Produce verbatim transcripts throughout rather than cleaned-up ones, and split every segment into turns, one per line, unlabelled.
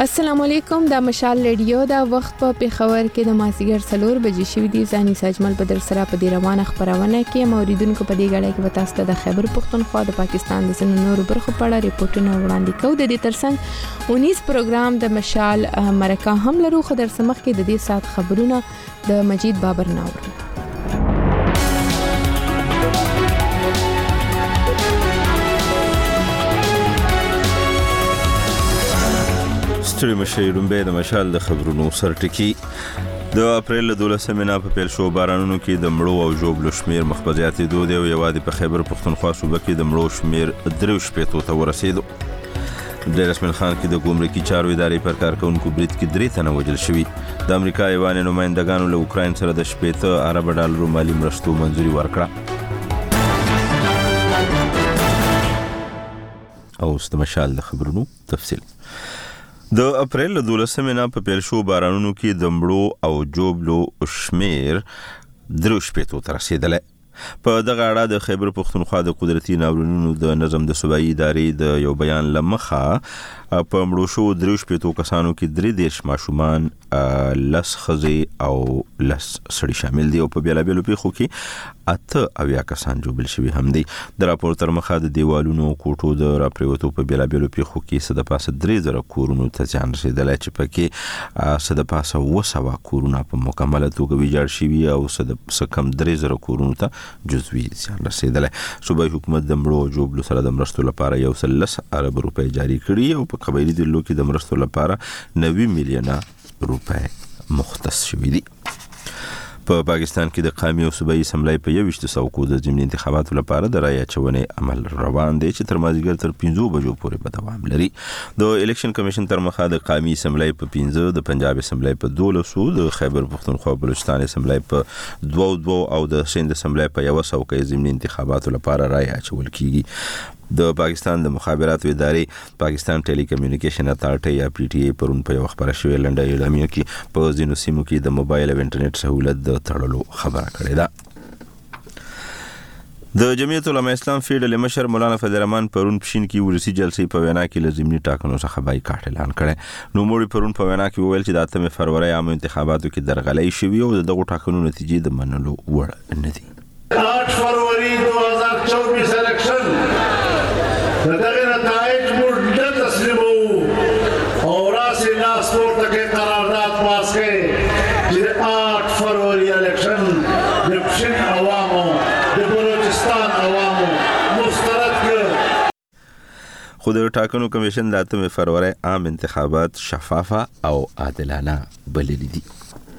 السلام علیکم. د مشال ریډیو دا وخت په پیښور کې د مازیګر څلور بجې شوې دي. ځاني ساجمل بدر سره په دې روانه خبرونه کې موریدونکو په دې غړې کې به تاسو ته د خیبر پختونخوا د پاکستان د ځینو نورو برخو په اړه ریپورتونه وړاندې کوو. د دې ترڅنګ اونیس پروګرام د مشال مرکه هم لرو. خو در سمخ کې د دې سات خبرونه د مجید بابر ناور.
ستړي مشي رومبه د مشال د خبرونو سرټکی. د اپریل د دولسمې نه په پیل شو بارانونو کې د مړو او ژوبلو شمیر مخ په زیاتېدو دی او یوازې په خیبر پختونخوا صوبه کې د مړو شمیر درې شپېتو ته ورسېدو. د رسمل خان کې د ګمرکي چارو ادارې پر کارکونکو برید کې درې تنه وژل شوي. د امریکا ایوان نمائندګانو له اوکراین سره د شپېته ارب ډالرو مالي مرستو منځوري ورکړه. او اوس د مشال د خبرونو تفصیل. د اپریل د دولسمې نه په پیل شو بارانونو کې د مړو او ژوبلو شمیر درې شپېتو ته رسېدلی. په دغه اړه د خیبر پختونخوا د قدرتي ناورینونو د نظم د صوبایي ادارې د یو بیان له مخه په مړو شو درې شپېتو کسانو کې درې دېرش ماشومان، لس ښځې او لس سړي شامل دي او په بېلابېلو پیښو کې اته اویا کسان ژوبل شوي هم دي. د راپور تر مخه د دیوالونو او کوټو د راپریوتو په بېلابېلو پیښو کې څه د پاسه درې زره کورونو ته زیان رسېدلی چې پکې څه د پاسه اوه سوه کورونه په مکمله توګه ویجاړ شوي او څه کم درې زره کورونو ته جزوي زیان رسېدلی. صوبایي حکومت د مړو او ژوبلو سره د مرستو لپاره یو سل لس ارب روپۍ جاري کړي او په قبایلي ډلو کې د مرستو لپاره نوي میلیونه روپۍ مختص شوي دي. په پاکستان کې د قومي او صوبایي اسمبلی په یوویشت سوکو د ضمني انتخاباتو لپاره د رایې اچونې عمل روان دی چې تر مازدیګر تر پنځو بجو پورې به دوام لري. د الیکشن کمیشن تر مخه د قومي اسمبلی په پنځه، د پنجاب اسمبلی په دولسو، د خیبر پختونخوا بلوچستان اسمبلی په دوو دوو او د سند اسمبلی په یو سوکه ضمني انتخاباتو لپاره رایې اچول کیږي. د پاکستان د مخابراتو ادارې پاکستان ټیلی کمیونیکیشن اتارټي یا پی ټي ای پرون په یو خبره شوې لنډه اعلامیه کې په ځینو سیمو کې د موبایل او انټرنیټ سهولت د تړلو خبره کړې ده. د جمعیت علماء اسلام فیډرل مشر مولانا فضل الرحمن پرون پښین کې ولسی جلسې په وینا کې لازمي ټاکنو څخه بایکاټ اعلان کړي. نو موږ پرون په وینا کې وویل چې د اتمې فروری عام انتخاباتو کې درغلۍ شوې او دغه ټاکنو نتیجې د منلو وړ نه دي.
आठ फरवरी दो हज़ार चौबीस इलेक्शन दغه نتایج موږ تسلیمو او راسي لاس پورته کې قرارداد پاس کړي چې आठ فروری الیکشن د پښین عوامو د بلوچستان عوامو مسترد کړ.
خو د ټاکنو کمیشن د اتمې فروری عام انتخابات شفافه او عادلانه بللي دي.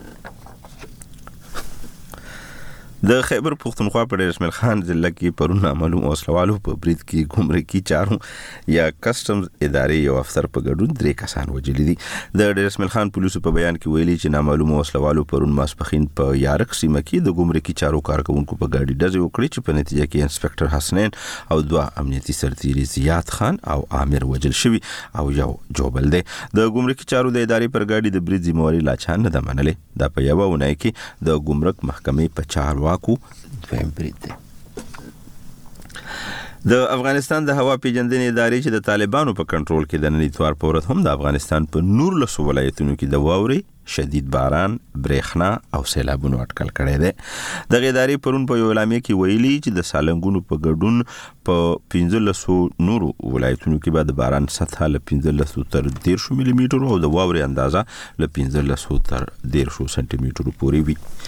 د خیبر پختونخوا په رسمل خان ضلع کې پرون معلوم اوسلوالو په برید کې ګمرکي چارو یا کسټمز ادارې یو افسر په ګډون درې کسان وژلي دي. د رسمل خان پولیسو په بیان کې ویلي چې نامعلوم اوسلوالو پرون ماسپخین په یارق سیمه کې د ګمرکي چارو کارکونکو په ګاډي ډزې وکړې چې په نتیجه کې انسپکټر حسنین او دوه امنیتي سرتیري زیات خان او عامر وژل شوي او یو ژوبل دی. د ګمرکي چارو د ادارې پر ګاډي د برید ذمہواري لا چا نه ده منلې. دا په یوه اونۍ کې د ګمرک محکمې په چارو کو دویم برید دی. د افغانستان د هوا پیژندنې ادارې چې د طالبانو په کنټرول کې د نن اتوار په ورځ هم د افغانستان په نورلسو ولایتونو کې د واورې، شدید باران، برېښنا او سیلابونو اټکل کړی دی. دغه ادارې پرون په یو اعلامیه کې ویلي چې د سالنګونو په ګډون په پنځلسو نورو ولایتونو کې به د باران سطحه له پنځلسو تر دېرشو ملي میټرو او د واورې اندازه له پنځلسو تر دېرشو سانتي میټرو پورې وي.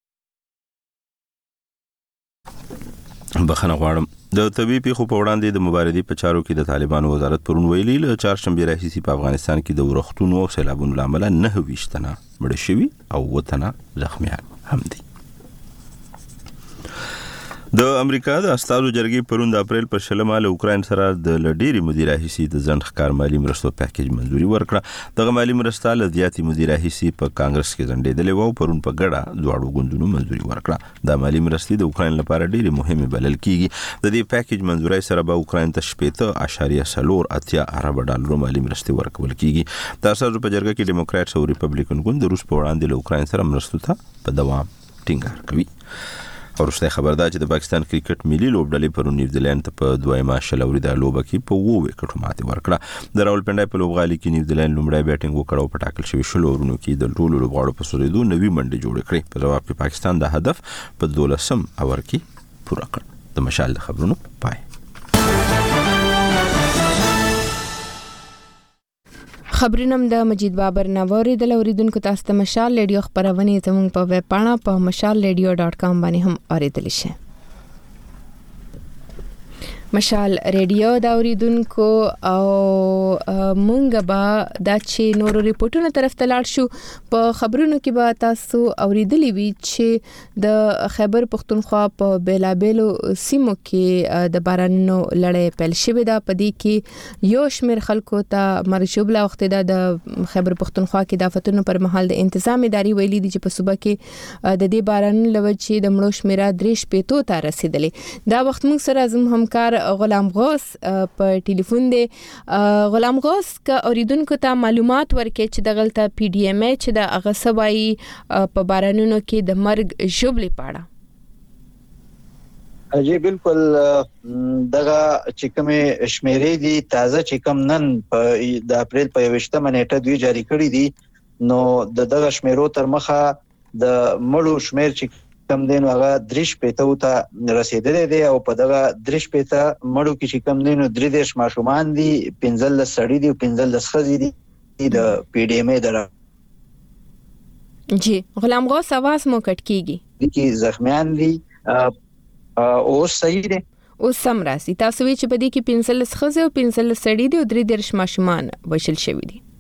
بخښنه غواړم. د طبي پیښو په وړاندې د مبارزې په چارو کې د طالبانو وزارت پرون ویلي له چهارشنبې راهیسې په افغانستان کې د ورښتونو او سیلابونو له امله نهه ویشت تنه مړه شوي او اووه تنه زخمیان هم دي. د امریکا د استازو جرګې پرون د اپریل پر شلمه له اوکراین سره د لډيري مدیر رئیسي د ځنډ ښکار مالی مرستو پیکیج منځوري ورکړه. دغه مالی مرسته له زیاتې مدیر رئیسي په کانګرس کې ځنډېدلې و پرون په ګډه دواړو ګوندونو منځوري ورکړه. د مالی مرستې د اوکراین لپاره ډېرې مهمه بلل کیږي. د دې پیکیج منځوري سره به اوکراین ته شپېته اعشاریه څلور اتیا ارب ډالرو مالی مرستې ورکول کیږي. د استازو په جرګه کې ډیموکراټ او ریپبلیکن ګوند د روس په وړاندې له اوکراین سره مرستو ته په دوام ټینګار کوي. ورسته خبردار چې د پاکستان کرکټ ملي لوبډلې پر نیوزیلند ته په دویمه شلوري د لوبه کې په وو وکټو ماتې ورکړه. د راولپنډای په لوبغالي کې نیوزیلند لومړی بیټینګ وکړ او په ټاکل شوی شلو اورونو کې د ټولو لوبغاړو په سورېدو نوې منډه جوړ کړې. په جواب کې پاکستان د هدف په دولسم اور کې پوره کړ. د مشال د خبرونو پای.
خبرونم د مجید بابر نووري د لوریدونکو تاسو ته مشال ریډیو خبرونه زموږ په ویب پاڼه په مشال ریډیو ډاٹ کام باندې هم اوریدل شي. مشال ریډیو دا اوریدونکو او مونږ به دا چې نورو ریپورتونو طرف ته لاړ شو. په خبرونو کې به تاسو اوریدلی وي چې د خیبر پختونخوا په بیلابیلو سیمو کې د بارانونو لړۍ پیل شوې ده. په دې کې یو شمېر خلکو ته مرجوبله وخت ده. د خیبر پختونخوا کې د آفتونو پر مهال د انتظام ادارې ویلي دي چې په صوبه کې د دې بارانونو لوجې د مړو شمیره درې شپېتو ته رسیدلې. دا وخت موږ سره زموږ همکار غلام غوث په ټلیفون دی. غلام غوث کا اوریدونکو ته معلومات ورکړي چې دغلطه پی ډی ایم چې د اغسبای په بارانونو کې د مرګ ژوبلې پاړه.
جی بالکل دغه چې کومه شمیرې دي تازه چې کوم نن په د اپریل په یوشتمه نیټه دوی جاری کړی دي نو د دغه شمیرو تر مخه د مړو شمیر چې کم دین هغه درش پېته ته رسیدلې دي او په دغه درش پېته مړو کې چې کم دین درې دیش ماشومان دي پنځل سړی دي پنځل خزي دي د پی ډی ایم در.
جی غلام غوث आवाज مو کټ کیږي
کی زخمیان دي او صحیح دي
او سم راسي. تاسو وی چې په دې کې پنځل خزي او پنځل سړی دي او درې دیش ماشومان وشل شوی دي.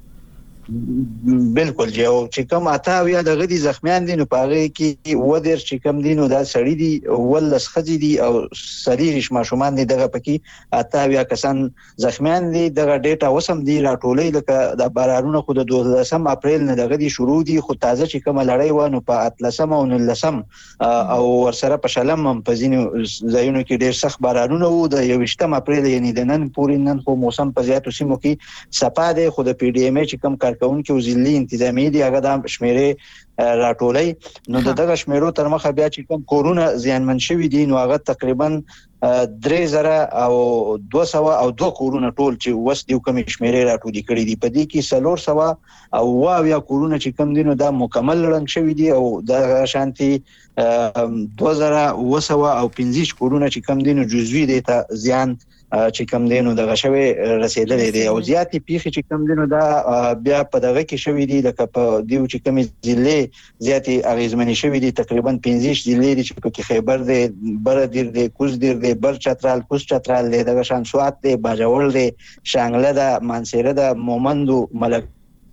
بالکل جی او چې کوم اته یا دغه دي زخمیان دي نو پاره کې و دیر چې کوم دي نو دا سړی دي ولس خزي دي او سریش ماشومان دي دغه پکې اته یا کسان زخمیان دي. دغه ډیټا وسم دي راټولې لکه د بارانونو خو د دولسم اپریل نه دغه دي شروع دي خو تازه چې کوم لړۍ و نو په اتلسم او نلسم او ورسره په شلم په ځینو ځایونو کې ډېر سخت بارانونه وو. د یوشتم اپریل یعنی د نن پورې نن خو موسم په زیاتو سیمو کې صفا دی خو د پی ډی ایم چې کوم کارکونکو وزیرلی انتظامی دی هغه د شمیرې راټولې نو دغه شمیرو تر مخه بیا چې کوم کورونا زیانمن شوی دي نو هغه تقریبا درې زره او دوه سوه او دوه کورونا ټول چې وس دی کوم شمیرې راټولې کړې دي. په دې کې څلور سوه او واو یا کورونا چې کوم دي نو دا مکمل رنګ شوی دي او د شانتي دوه زره و سوه او پنځه کورونا چې کوم دي نو جزوی دي ته زیان چې کم دینو دغه شوی رسیدلې دي او زیاتې پیخي چې کم دینو دا بیا په دغه کې شوی دي لکه په دیو چې کم ضلع زیاتې اغیزمنې شوی دي تقریبا پنځه ضلع دي چې په خیبر دی بر دیر دی کوز دیر دی بر چترال کوز چترال دی دغه شان سوات دی باجوړ دی شانګله دا مانسیره دا مومندو ملک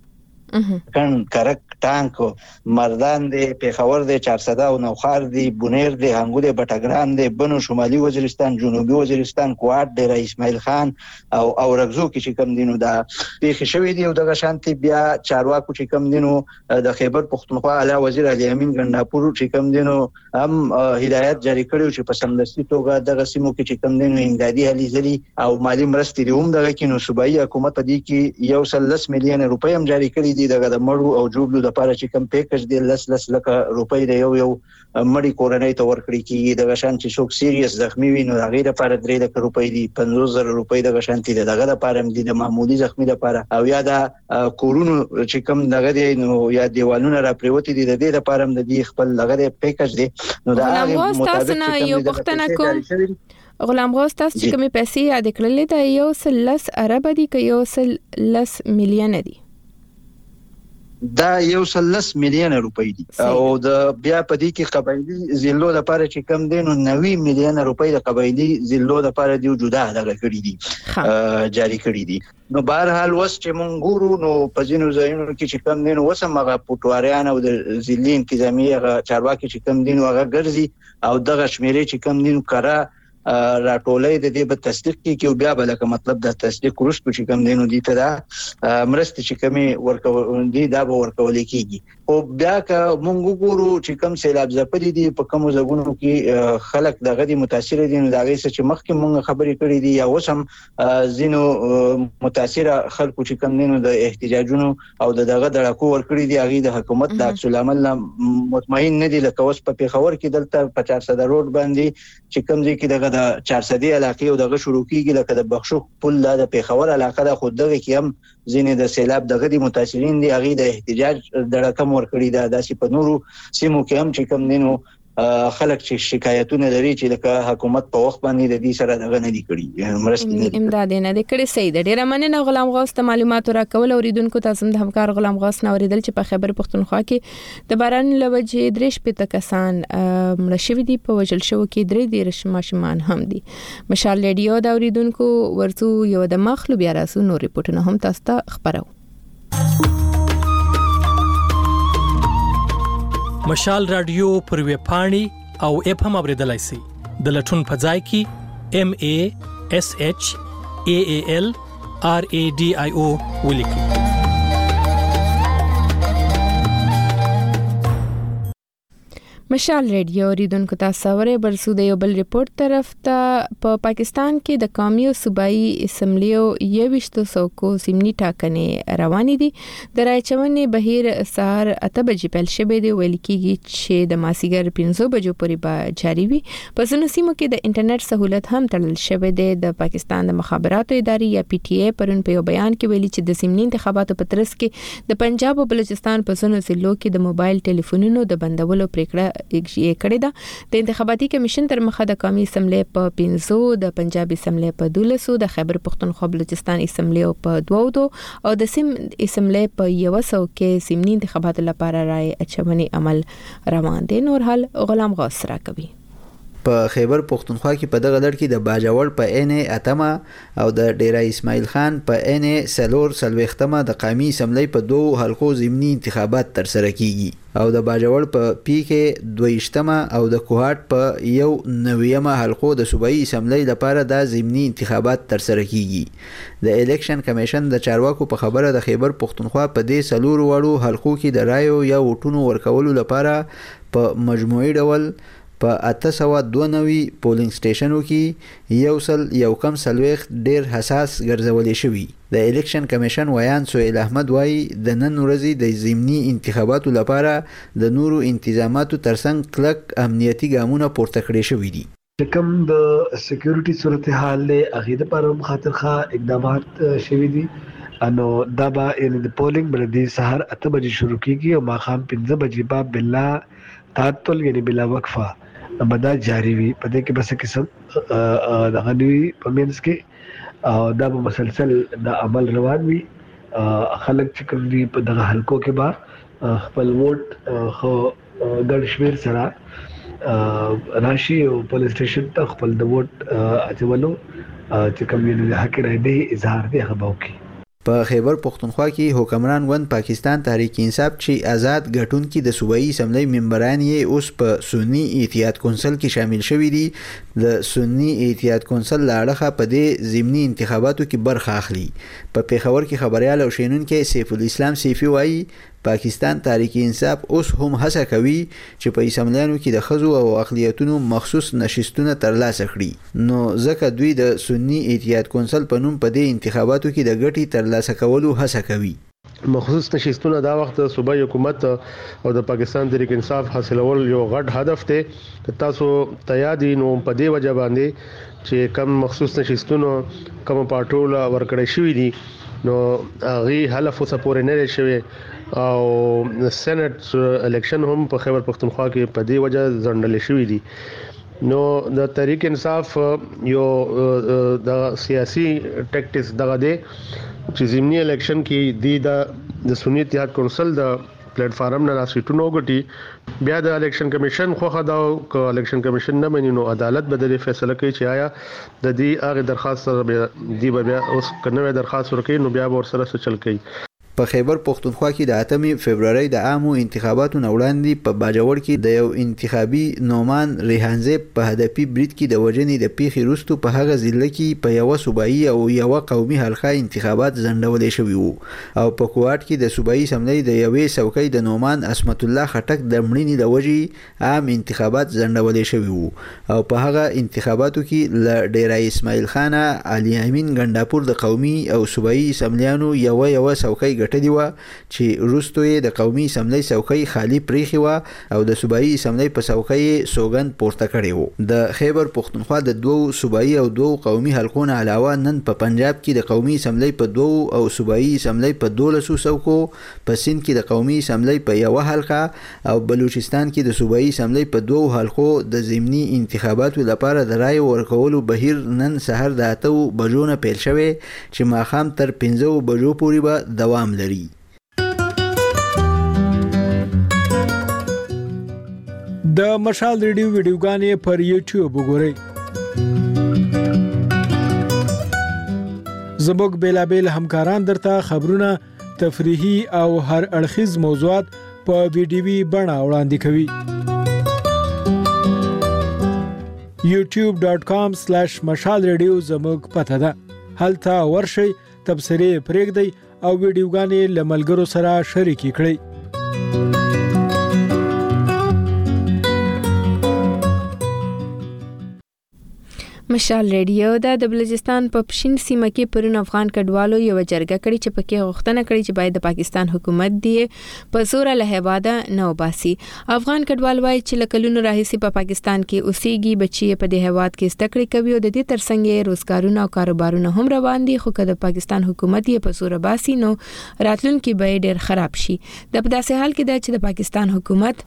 کن کرک ټانک مردان دی پیښور دی چارسده او نوخار دی بونیر دی هنګو دی بټګرام دی بنو شمالي وزیرستان جنوبي وزیرستان کوات دی رئیس اسماعیل خان او اورګزو کې چې کم دینو دا پیښ شوی دی او دغه شانتي بیا چارواکو چې کم دینو د خیبر پختونخوا اعلی وزیر علي امین ګنداپور چې کم دینو هم هدایت جاری کړو چې په سمدستي توګه دغه سیمو کې چې کم دینو امدادي هلي ځلي او مالی مرستې دی هم دغه کې نو صوبایي حکومت دی کې یو سل لس میلیون روپۍ هم جاری کړی دي دغه د مړو او جوړلو لپاره چې کم پیکج دی لس لس لکه روپۍ دی یو یو مړی کورنۍ ته ورکړي کیږي دغه شان چې څوک سیریس زخمی وي نو هغه لپاره درې لک روپۍ دي پنځوس زره روپۍ دغه شان دي دغه لپاره هم دي د معمولی زخمی لپاره او یا د کورونو چې کم دغه دی نو یا دیوالونه را پریوتی دي د دې لپاره هم د دې خپل دغه پیکج دی نو دا هغه مطابق
یو پښتنه کوم غلام غوث تاسو چې کومې پیسې یاد کړلې دا یو سل لس ارب دي که یو سل لس میلیون دي
دا یو سل لس میلیون روپۍ دي او د بیا په دې کې قبایلی ضلعو لپاره چې کم دي نو نوي میلیون روپۍ د قبایلی ضلعو لپاره دی جدا دغه کړی دي جاری کړی دي. نو بهر حال وس چې مونږ ګورو نو په ځینو ځایونو کې چې کم دي نو وسم هغه پټواریان او د ضلعي انتظامی هغه چارواکي چې کم دي نو هغه ګرځي او دغه شمیرې چې کم دي نو کرا راټولې د دې په تصدیق کې کې بیا بل کوم مطلب د تصدیق ورستو چې کوم دینو دي ته دا مرستې چې کمی ورکول دي دا به ورکول کېږي خو بیا که مونږ ګورو چې کوم سیلاب ځپلي دي په کوم ځایونو کې خلک دغه دي متاثر دي نو دغه څه چې مخکې مونږ خبرې کړې دي یا اوس هم زینو متاثر خلکو چې کوم نینو د احتجاجونو او دغه دړکو ورکړي دي هغه د حکومت د عکس العمل مطمئن نه دي لکه اوس په پیښور کې دلته په چار سده روډ باندې چې کوم ځای کې دغه د چار سده علاقې او دغه شروع کیږي لکه د بخشو پل د پیښور علاقه د خود دغه کې هم ځینې د سیلاب دغه دي متاثرین دي هغه د احتجاج دړکم ورکړي دا داسې په نورو سیمو کې هم چې کوم نینو خلک چې شکایتونه لري چې لکه حکومت په وخت باندې د دې سره دغه نه دي کړی مرستې نه دي
امداد نه دي کړی. صحیح ده. ډیره مننه غلام غوث ته معلومات راکول. اوریدونکو تاسو د همکار غلام غوث نه اوریدل چې په خیبر پختونخوا کې د باران لوجې درې شپږ کسان مړه شوي دي، په وژل شو کې درې دیرش ماشومان هم دي. مشال ریډیو د اوریدونکو ورته یو د مخلو بیا راسو نور ریپورتونه هم تاسو ته خبرو.
مشال رادیو پر ویب پاڼې او اپ هم اوریدلای شئ. د لټون په ځای کې ام ا اس اچ ا ا ال ار ا ډي آی او ولیکئ.
مشال ریډیو اوریدونکو تاسو ورې برسو د یو بل ریپورت طرف ته په پا پاکستان کې د قومي او صوبایي اسمبلیو یوشتو سوکو سیمني ټاکنې روانې دي. د راچونې بهیر سهار اته بجې پیل شوی دی، ویل کېږي چې د ماسیګر پنځه بجو پورې به جاري وي. په ځینو سیمو کې د انټرنیټ سہولت هم تړل شوی دی. د پاکستان د مخابراتو ادارې یا پی ټی ای پرون په یو بیان کې ویلي چې د سیمني انتخاباتو په ترڅ کې د پنجاب او بلوچستان په ځینو ضلعو کې د موبایل ټلیفونونو د بندولو پریکړه یې کړې ده. د انتخاباتي کمیشن تر مخه د قومي اسمبلی په پنځو، د پنجاب اسمبلی په دولسو، د خیبر پختونخوا بلوچستان اسمبلی په دوو دو او د سیم اسمبلی په یو سو کې سیمني انتخاباتو لپاره رای اچونې عمل روان دي. نور حال غلام غوث را کوي.
په خیبر پختونخوا کې په دغه لړ کې د باجوړ په عین اتمه او د ډیرا اسماعیل خان په عین سلور سلوختمه د قومي اسمبلی په دوه حلقو ضمني انتخابات تر سره کیږي او د باجوړ په پی کې دویشتمه او د کوهاټ په یو نویمه حلقو د صوبایي اسمبلی لپاره د ضمني انتخابات تر سره کیږي. د الیکشن کمیشن د چارواکو په خبره د خیبر پختونخوا په دې سلور وړو حلقو کې د رایو یا وټونو ورکولو لپاره په مجموعي ډول په اته سوه دوه نوي پولینګ سټیشنو کې یو سل یو کم سلويخت ډیر حساس ګرځولې شوي. د الیکشن کمیشن ویان سهیل احمد وایي د نن ورځې د ضمني انتخاباتو لپاره د نورو انتظاماتو ترڅنګ کلک امنیتي ګامونه پورته کړي شوي دي.
کوم د سکیورټي صورتحال له اغه د پر خاطر ښه اقدامات شوي دي. انو دا به ان د پولینګ بلدي سحر اته بجې شروع کیږي او ماخام پنځه بجې با بلا تعطل یعنی بلا وقفه بدا جاری وي. په دې کې بس قسم د غنوي پمنس کې او دا به مسلسل د عمل روان وي. خلک چې کوم دي په دغه حلقو کې با خپل ووټ خو ګډ شمیر سره راشي او پولیس سټیشن ته خپل د ووټ اچولو چې کوم یې حق راځي اظهار دی هغه وکړي.
په خیبر پختونخوا کې حکمران وند پاکستان تحریک انصاف چې آزاد غټونکو د صوبایي اسمبلی ممبران یې اوس په سنی اتحاد کونسل کې شامل شوي دي. د سنی اتحاد کونسل لاړه په دې ضمني انتخاباتو کې برخه اخلي. په پیښور کې خبريال او شینونکو سیف الاسلام سیفي وایي پاکستان تحریک انصاف اوس هم هڅه کوي چې په اسمبلیانو کې د خزو او اقلیتونو مخصوص نشستونه ترلاسه کړي. نو ځکه دوی د سنی اتحاد کونسل په نوم په دې انتخاباتو کې د ګټي ترلاسه کولو هڅه کوي.
مخصوص نشستونه دا وخت صوبایي حکومت او د پاکستان تحریک انصاف حاصلول یو غټ هدف دی. تاسو تیادی نو په دې وجه باندې چې کم مخصوص نشستونه کوم پاټرول ورکړی شوی دي نو هغه حلف وسپور نه شوی او سېنات الیکشن هم په خیبر پختونخوا کې په دې وجه ځنډل شوی دي. نو د تحریک انصاف یو د سیاسي ټیکټکس دغه دی چې ضمني الیکشن کې دی د سنی اتحاد کونسل د پلیټ فارم نه راسټونو غټي بیا د الیکشن کمیشن خوخه دا ک الیکشن کمیشن نه مني نو عدالت به د فیصله کوي چې آیا د دې هغه درخواست سره دی بیا اوس کنه درخواست ورکړي نو بیا ور سره څه چل کوي.
په خیبر پختونخوا کې د اتمې فبرवरी د عامو انتخاباتو وړاندې په باجوړ کې د یو انتخابي نومان ریحانزه په هدفي برید کې د وجنې د پیخي روستو په هغه ضلع کې په یو صوبایي او یو قومي حلقه انتخابات ځنډول شوی وو او په کوټ کې د صوبایي سملې د یوې څوکۍ د نومان اسمت الله خټک د مړینې د وجې عام انتخابات ځنډول شوی وو او په هغه انتخاباتو کې ل ډیرای اسماعیل خان علي امین ګنداپور د قومي او صوبایي سملیانو یو یو څوکۍ ګټلې و چې روستو یې د قومي سملې څوکۍ خالی پریخي و او د صوبایي سملې په څوکۍ سوګند پورته کړی وو د خیبر پختونخوا د دوو صوبایي او دوو قومي حلقو نه علاوه نن په پنجاب کې د قومي سملې په دوو او صوبایي سملې په دولسو څوکو په سند کې د قومي سملې په یو حلقه او بلوچستان کې د صوبایي سملې په دوو حلقو د ضمني انتخاباتو لپاره د رای ورکولو بهیر نن سحر د اتو بجو نه پیل شوی چې ماښام تر پنځو بجو پورې به دوام لري.
د مشال ریډیو ویډیوګانې پر یوټیوب وګورئ. زموږ بیلابیل همکاران درته خبرونه، تفریحي او هر اړخیز موضوعات په ویډیوي بڼه وړاندې کوي. یوټیوب ډاٹ کام سلیش مشال ریډیو زموږ پته ده. هلته ورشئ، تبصرې پرېږدئ او ویډیوګانې له ملګرو سره شریکې کړئ.
مشال ریډیو د بلوچستان په پښین سیمه کې پرون افغان کډوالو یو جرګه کړې چې پکې غوښتنه کړې چې باید د پاکستان حکومت دی په زور له هواده نه وباسي. افغان کډوال وایي چې لکلونو راهیسي په پاکستان کې اوسېږي، بچي په دې هواد کې زده کړې کوي او د دې ترڅنګ روزګارونه او کاروبارونه هم روان دي، خو که د پاکستان حکومت یې په زور باسي نو راتلونکي به ډېر خراب شي. د په داسې حال کې ده چې د پاکستان حکومت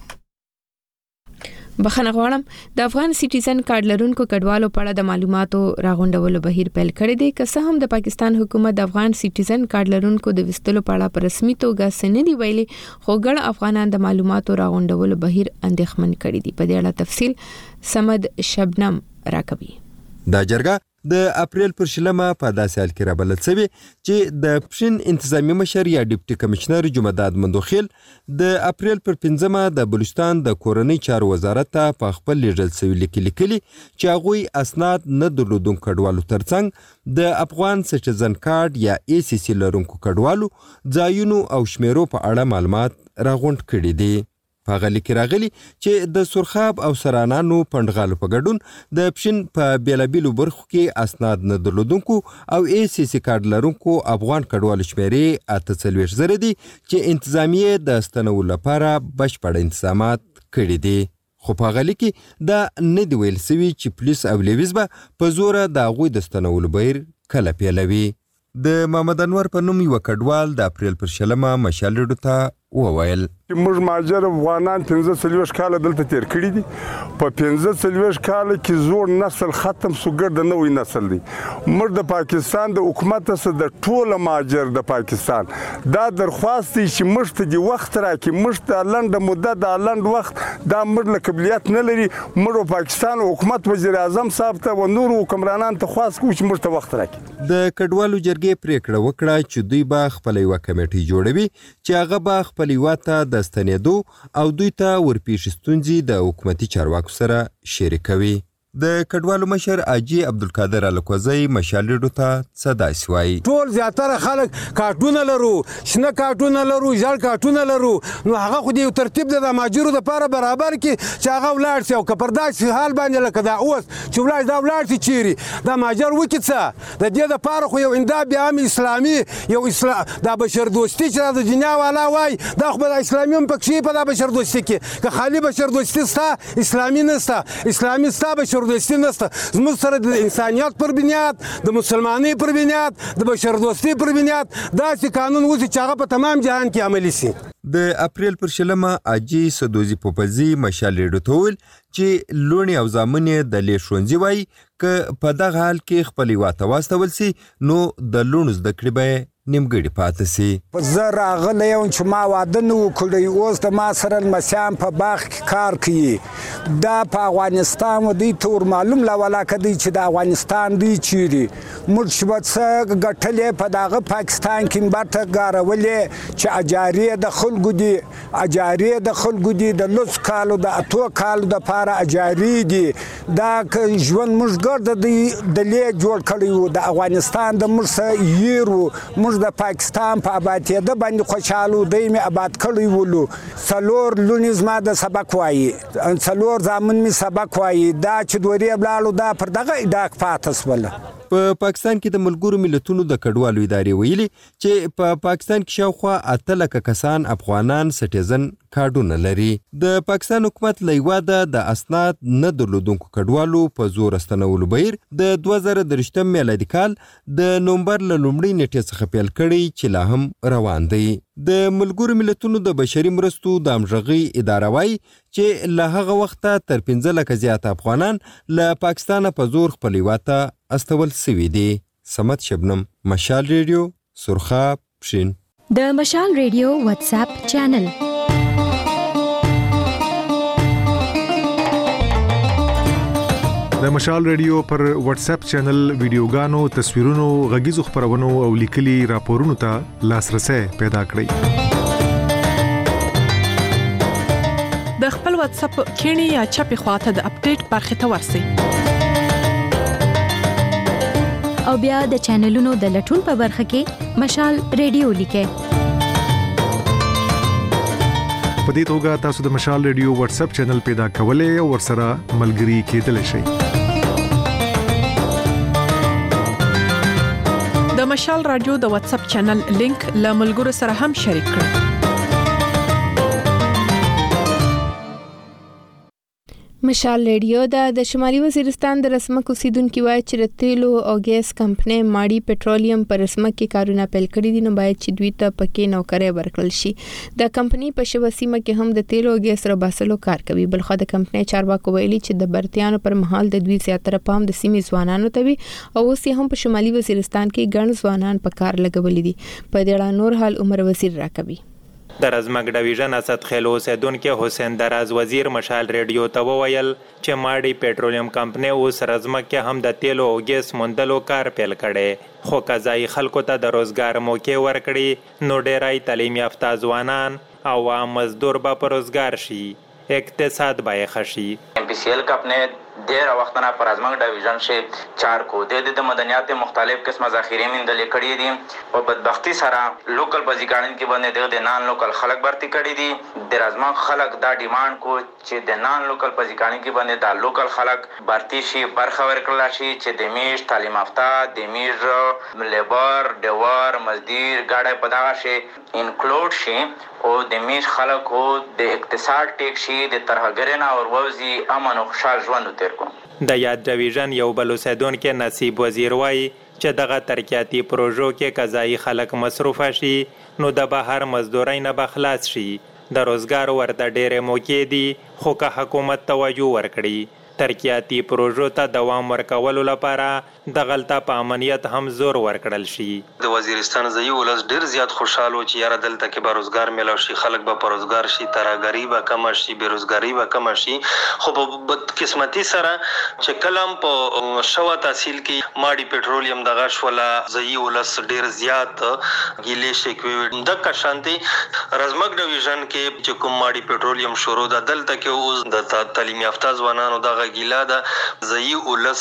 بخښنه غواړم د افغان سټیزن کارت لرونکو کډوالو په اړه د معلوماتو راغونډولو بهیر پیل کړی دی. که څه هم د پاکستان حکومت د افغان سټیزن کارت لرونکو د وستلو په اړه په رسمي توګه څه نه دی ویلي، خو ګڼ افغانان د معلوماتو راغونډولو بهیر اندېښمن کړي دي. په دې اړه تفصیل سمد شبنم راکوي.
دا جرګه د اپریل پر شلمه په داسې حال کې رابلل شوې چې د پښین انتظامی مشر یا ډیپټي کمشنر جمعداد مندوخیل د اپریل پر پنځمه د بلوچستان د کورنۍ چارو وزارت ته په خپل لیږل شوي لیک لیکلي چې هغوی اسناد نه درلودونکو کډوالو ترڅنګ د افغان سټیزن کارت یا ای سی سی لرونکو کډوالو ځایونو او شمیرو په اړه معلومات راغونډ کړي دي. په غلي کې راغلي چې د سرخاب او سرانانو پندغالو په ګډون د پښین په بیلابیلو برخو کې اسناد نه درلودونکو او ای سی سی کارت لرونکو افغان کډوالو شمیرې اته څلوېښت زره دي چې انتظامیه د ستنولو لپاره بشپړ انتظامات کړي دي. خو په غلي کې دا نه دی ویل سوي چې پولیس او لیویز به په زوره د هغوی د ستنولو بهیر کله پیلوي. د محمد انور په نوم یو کډوال د اپریل پر شلمه مشال ریډیو ته وویل
موږ مهاجر افغانان پنځه څلوېښت کاله دلته تیر کړي دي. په پنځه څلوېښت کاله کې زوړ نسل ختم سو، ګرد نوی نسل دی. موږ د پاکستان د حکومت څخه د ټوله مهاجر د پاکستان دا درخواست دی چې موږ ته دی وخت راکړي، موږ ته لنډه مدته د لنډ وخت دا موږ له قبلیت نه لري. موږ پاکستان حکومت وزیر اعظم صاحب ته و نور حکمرانان ته خواست کوو چې موږ ته وخت راکړي.
د کډوالو جرګې پریکړه وکړه چې دوی به خپل یو کمیټه جوړوي چې هغه به خپل یواته د ستنېدو او دوی ته ورپېښې ستونزې د حکومتي چارواکو سره شریکوي. د کډوالو مشر حاجي عبدالقادر الکوزی مشال ریډیو ته څه داسې وایي.
ټول زیاتره خلک کارټونه لرو، شنه کارټونه لرو، ژړ کارټونه لرو، نو هغه خو د یو ترتیب د مهاجرو دپاره برابر کړي چې هغه ولاړ شي او که پر داسې حال باندې لکه دا اوس چې ولاړ دا ولاړ شي چیرې دا مهاجر وکړي څه. د دې دپاره خو یو انتداب عام اسلامي یو اسلام دا بشردوستي چې دا د دنیا والا وایي دا خو به د اسلامي هم پکې په دا بشردوستي کې که خالي بشردوستي ستا اسلامي نه ستا، اسلامي ستا بشردوستي دوستی نسته. زموږ سره د انسانیت پر بنیاد، د مسلمانۍ پر بنیاد، د بشردوستي پر بنیاد داسې قانون وځي چې هغه په تمام جهان کې عملي شي.
د اپریل پر شلمه حاجي سدوزي پوپزي مشال ریډیو ته وویل چې لوڼې او زامنې د لې ښوونځي وایي که په دغه حال کې خپل هېواد ته واستول سي نو د لوڼو زده کړې به نیمګړي پاتې سي.
زه راغلی یم چې ما واده نه و کړی، اوس د ما سره لمسیان په باغ کې کار کوي. دا په افغانستان و دوی ته ور معلوم لا ولاکه دی چې د افغانستان دوی چیرې موږ چې به څه ګټلې په دغه پاکستان کې مبرته ګارولې چې اجارې د خلکو دي، اجارې د خلکو دي، د لس کالو د اتو کالو دپاره اجارې دي. دا ژوند موږ ګرده دی دلې جوړ کړی و، د افغانستان د موږ څه هیر و، موږ د پاکستان په آبادېده باندې خوشحاله و، دوی مې آباد کړی ولو. څلور لوڼې زما د سبق وایي، څلور زامن مې سبق وایي. دا چې دورې ولاړو دا پر دغه اداک پاته شوله.
په پاکستان کې د ملګرو ملتونو د کډوالو ادارې ویلي چې په پاکستان کې شاوخوا اته لکه کسان افغانان سټیزن کارډونه لري. د پاکستان حکومت له یوه د اسناد نه درلودونکو کډوالو په زور استنولو بهیر د دوه زره درویشتم میلادي کال د نومبر له لومړۍ نیټې څخه پیل کړی چې لا هم روان دی. د ملګرو ملتونو د بشري مرستو د همغږۍ اداره وایي چې له هغه وخته تر پنځه لکه زیات افغانان له پاکستانه په زور خپل هیواد ته استول سوي دي. سمت شبنم، مشال ریډیو، سرخاب، پښین.
د مشال ریډیو واتس اپ چینل.
د مشال ریډیو پر واتس اپ چینل ویډیوګانو، تصویرونو، غږیزو خبرونو او لیکلي راپورونو ته لاسرسي پیدا کړئ.
د خپل واتس اپ کینی یا چپی خواته د اپډیټ برخه ته ورسی
او بیا د چینلونو د لټون په برخه کې مشال ریډیو لیکئ.
په دې توګه تاسو د مشال ریډیو واتس اپ چینل پیدا کولای او ورسره ملګري کېدلی شئ.
د مشال رادیو د واتس اپ چینل لینک له ملګرو سره هم شریک کړئ.
مشال ریډیو د شمالي وزیرستان د رسمک اوسیدونکو وایي چې د تیلو او ګیس کمپنۍ ماړی پټرولیم پر رسمک کې کارونه پیل کړي دي، نو باید چې دوی ته پکې نوکرۍ ورکړل شي. د کمپنۍ په شوه سیمه کې هم د تیلو او ګیس راباسلو کار کوي. بلخو د کمپنۍ چارواکو ویلي چې د برتیانو پر مهال د دوی زیاتره پام د سیمې ځوانانو ته وي او اوس یې هم په شمالي وزیرستان کې ګڼ ځوانان په کار لګولي دي. په دې اړه نور حال عمر وزیر راکوي.
د رزمک ډویژن اسد خیل اوسیدونکو حسین دراز وزیر مشال ریډیو ته وویل چې ماړی پټرولیم کمپنۍ اوس رزمک کې هم د تیلو او ګیس موندلو کار پیل کړي، خو قضایي خلکو ته د روزګار موقع ورکړي نو ډیرای تعلیم یافته ځوانان او عام مزدور به په روزګار شي، اقتصاد به خشي.
एम पी सी एल का अपने देर वक्तना पर आजमग डिवीजन से चार को दे दे मदनियात मुख्तलिफ किस्म ज़ख़ीरे में दले कड़ी दी और बदबख्ती सारा लोकल बजीकान की बने दे दे नान लोकल खलक भर्ती कड़ी दी देर आजमग खलक दा डिमांड को चे दे नान लोकल बजीकान की बने दा लोकल खलक भर्ती शी बरखवर करला शी चे देमीश तालीम याफ्ता देमीर लेबर डेवर मजदूर गाड़े पदावा से इंक्लूड शी और देमीश खलक हो दे इक्तिसाद टेक शी दे तरह गरेना और ववजी अमन और खुशहाल ژوند تیر کو.
د یاد ډویژن یو بل اوسیدونکو نصیب وزیر وایي چې دغه ترقیاتي پروژو کې قضایي خلک مصروف شي نو د بهر مزدورۍ نه به خلاص شي، د روزګار ورته ډېرې موقع دي، خو که حکومت توجه ورکړي ترقیاتي پروژو ته دوام ورکولو لپاره د غلطه په امنیت هم زور ورکړل شي.
د وزیرستان ځایي ولس ډېر زیات خوشاله چې یاره دلته کې به روزګار میلاو شي، خلک به په روزګار شي، ترهګري به کمه شي، بېروزګاري به کمه شي. خو په بدقسمتي سره چې کله هم په شوه تحصیل کې ماړی پټرولیم دغه شوله ځایي ولس ډېر زیات ګیلې شکوې دغه شانتي رزمک ډویژن کې چې کوم ماړی پټرولیم شروع ده دلته کې اوس د تعلیم یافته ځوانانو دغه ګیله ده ځایي ولس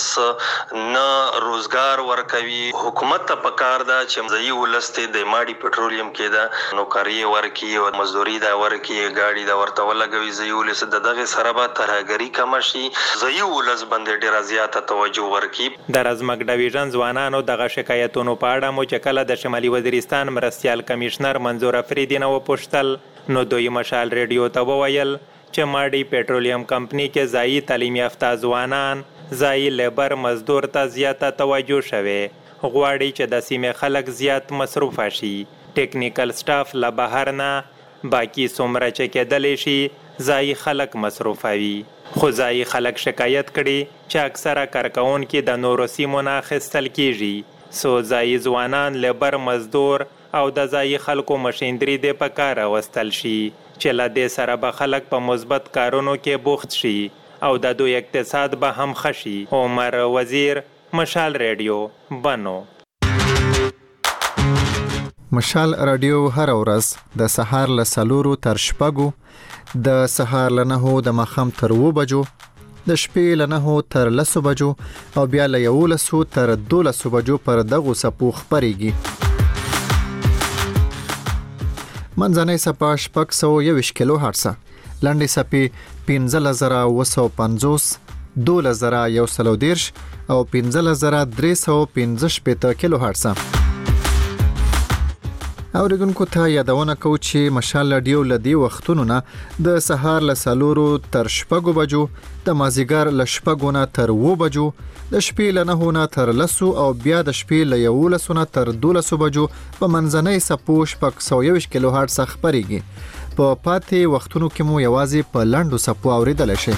نه روزګار ورکوي. حکومت ته پکار ده چې ځایي ولس ته د ماړی پټرولیم کې ده نوکري ورکړي او مزدوري دا ورکړي، ګاډي دا ورته ولګوي. ځایي ولس د دغه سره به ترهګري کم شي، ځایي ولس باندې ډېره زیاته توجه ورکړي.
د رزمک ډویژن ځوانانو دغه شکایتونو په اړه مو چې کله د شمالي وزیرستان مرستیال کمشنر منظور افریدي نه وپوښتل نو دوی مشال ریډیو ته وویل چې ماړی پټرولیم کمپنی کې ځایي تعلیم یافته ځوانان ځایي لیبر مزدور ته زیاته توجه شوه، غواړي چې د سیمې خلک زیات مصروف شي، ټیکنیکل سټاف له بهر نه باقي څومره چې کېدلی شي ځایي خلک مصروفوي. خو ځایي خلک شکایت کړي چې اکثره کارکوونکي د نورو سیمو نه اخیستل کیږي، سو ځایي ځوانان لیبر مزدور او د ځایي خلکو مشیندري دې په کار راوستل شي چې له دې سره به خلک په مثبت کارونو کې بوخت شي او د دوی اقتصاد به هم ښه شي. عمر وزیر، مشال ریډیو، بنو.
مشال رادیو هر ورځ د سهار له څلورو تر شپږو، د سهار له نهو د ماښام تر اووه بجو، د شپې له نهو تر لسو بجو او بیا له یولسو تر دولسو بجو پر دغو څپو خپرېږي. منځنۍ څپه شپږ سوه یوویشت کیلو هرټزه، لنډې څپې پنځلس زره اووه سوه پنځوس، دولس زره یو سل او دېرش او پنځلس زره درې سوه پنځه شپېته کیلو هرټزه. اوریدونکو ته یادونه کوو چې مشال رادیو له دې وختونو نه د سهار له څلورو تر شپږو بجو، د مازدیګر له شپږو نه تر اووه بجو، د شپې له نهو نه تر لسو او بیا د شپې له یولسو نه تر دولسو بجو په منځنۍ څپو شپږ سوه یوویشت کیلو هرټز خپرېږي. په پاتې وختونو کې مو یوازې په لنډو څپو اوریدلی شئ.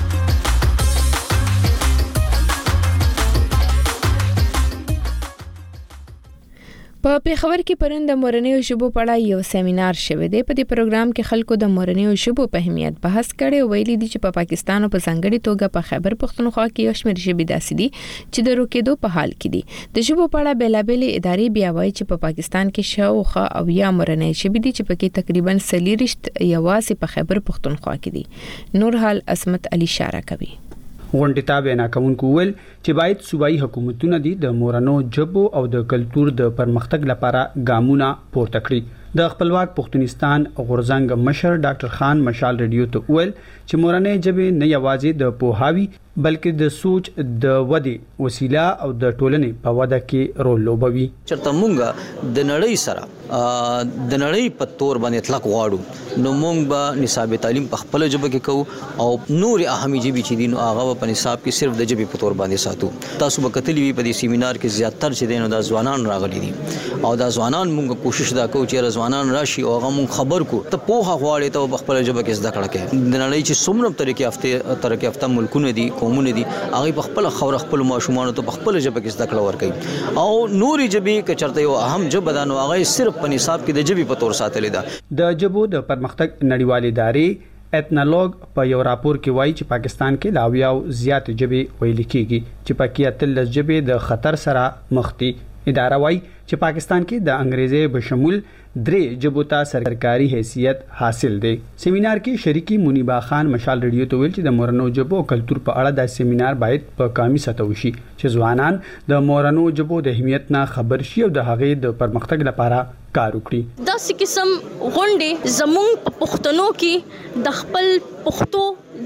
په پیښور کې پرون د مورنیو ژبو په اړه یو سیمینار شوی دی. په دې پروګرام کې خلکو د مورنیو ژبو په اهمیت بحث کړي او ویلي دي چې په پاکستان او په ځانګړي توګه په خیبر پښتونخوا کې یو شمېر ژبې داسې دي چې د روکېدو په حال کې دي. د ژبو په اړه بېلابېلې ادارې بیا وایي چې په پاکستان کې شاوخوا اویا مورنۍ ژبې دي چې پکې تقریبا څلېرویشت یوازې په خیبر پښتونخوا کې دي. نور حال عصمت علي اشاره کوي.
غونډې ته بیان کوونکو ویل چې باید صوبایي حکومتونه دي د مورنو ژبو او د کلتور د پرمختګ لپاره ګامونه پورته کړي. د خپلواک پښتونستان غورځنګ مشر ډاکټر خان مشال ریډیو ته ویل چې مورنۍ ژبې نه یوازې د پوهاوي بلکې د سوچ د ودی وسیله او د ټولنې په وده کې رول لوبوي.
چرته مونږه د نړۍ سره د نړۍ په تور باندې اطلاق غواړو نو مونږ به نصاب تعلیم په خپل ژبه کې کوو او نور اهمي ژبې چې دي نو هغه په نصاب کې صرف د ژبې په تور باندې ساتو. تاسو به کتلی وي په دې سیمینار کې زیاتره چې دینو د ځوانان راغلي دي او د ځوانان مونږ کوشش دا کوو چې ځوانان راشي او هغه مونږ خبر کو ته پوهه غواړي ته په خپل ژبه کې زده کړه کوي. د نړۍ چې څومره طریقې افته طریقې افته ملکونه دي قومونه دي هغه په خپل خور خپل ماشومان ته په خپل ژبه کې زده کړه ورکوي او نوري ژبې کې چرته یو اهم ژبه ده نو هغه صرف په نصاب کې د ژبې په تور ساتلې ده.
د ژبو د پرمختګ نړیوالې ادارې اتنالوګ په یو راپور کې وایي چې پاکستان کې لا اویا زیات ژبې ویل کېږي چې پکې اتلس ژبې د خطر سره مخ دي. اداره وایي چې پاکستان کې د انګریزي بشمول درې ژبو ته سرکاري حیثیت حاصل دی. سیمینار کې شریکی منیبا خان مشال ریډیو ته ویل چې د مورنو ژبو او کلتور په اړه د سیمینار باید په قومي سطح وشي چې ځوانان د مورنو ژبو د اهمیت نه خبر شي او د هغې د پرمختګ لپاره کار وکړي.
دا قسم غونډې زموږ په پښتنو کې د خپل پښتو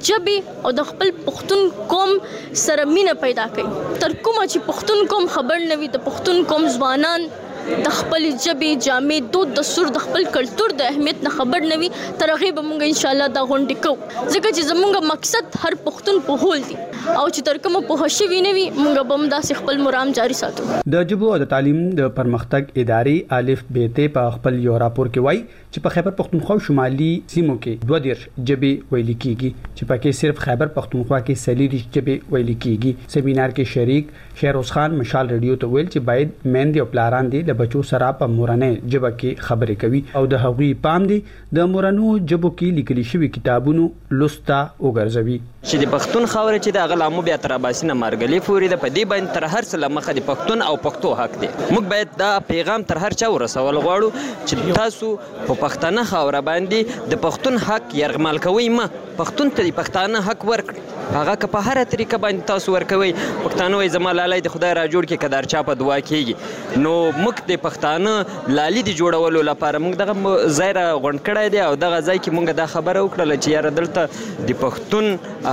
ژبې او د خپل پښتون قوم سره مینه پیدا کوي. تر کومه چې پښتون قوم خبر نه وي د پښتون قوم ځوانان د خپل ژبې جامې دود دستور د خپل کلتور د اهمیت نه خبر نه وي تر هغه به موږ ان شاء الله دا غونډې کوو ځکه چې زموږ مقصد هر پښتون په هول دي او چې تر کومه په هوښ وی نه وي موږ به هم داسې خپل مرام جاری ساتو.
د ژبو او د تعلیم د پرمختګ ادارې الف بیت په خپل یو راپور کې وایي چې په خیبر پښتونخوا شمالي سیمو کې دوه دیرش ژبې ویل کېږي چې پکې صرف خیبر پښتونخوا کې څلېرویشت ژبې ویل کېږي. سیمینار کې شریک شهروز خان مشال ریډیو ته ویل چې باید میندې او پلاران دي د بچو سره په مورنۍ ژبه کې خبرې کوي او د هغوی پام دی د مورنو ژبو کې لیکل شوي کتابونو لوستا وګرځوي.
چې د پښتون خاور چې د غلامو بیا تر اباسینه مارګلې پورې د پدې باندې تر هر څه لمخه د پښتون او پښتو حق دی. موږ باید دا پیغام تر هر چا ورسول غواړو چې تاسو په پښتنه خاور باندې د پښتون حق يرغمال کوي ما پښتون ته د پښتانه حق ورکړي هغه که په هر طریقه باندې تاسو ورکوي. پښتانه وای زما لالای د خدای را جوړ کې کدار چا په دعا کیږي نو موږ د پښتانه لالي د جوړولو لپاره موږ دغه ځای را غونډ کړی دی او دغه ځای کې موږ دا خبره وکړه چې یاره دلته د پښتون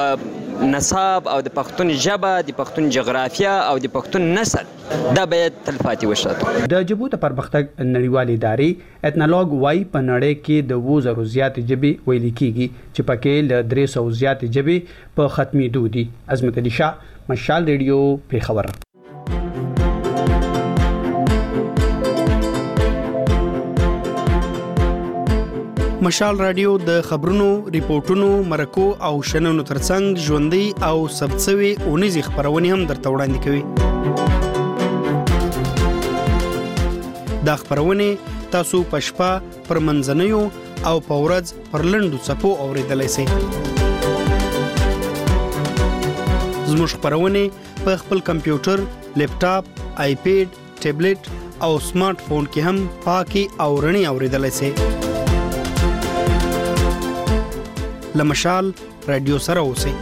هغه نصاب او د پښتون ژبه د پښتون جغرافیا او د پښتون نسل دا باید تلپاتې وساتو.
د ژبو د پرمختګ نړیوالې ادارې اتنالوګ وايي په نړۍ کې د اووه زرو زیات ژبې ویل کېږي چې پکې له درې سوو زیات ژبې په ختمېدو دي. عظمت علي شاه مشال ریډیو پیښور.
مشال رادیو د خبرونو، ریپورتونو، مرکو او شننو ترڅنګ ژوندۍ او ثبت شوي اونیزې خبرونه هم درته وړاندې کوي. دا خبرونه تاسو په شپه پر منځنیو او په ورځ پر لنډو څپو اوریدلای شئ. زموږ خبرونه په خپل کمپیوټر، لیپټاپ، آیپیډ، ټابلیټ او سمارټ فون کې هم پاکي او رڼي اوریدلای شئ. لمشال رادیو سره اوسئ.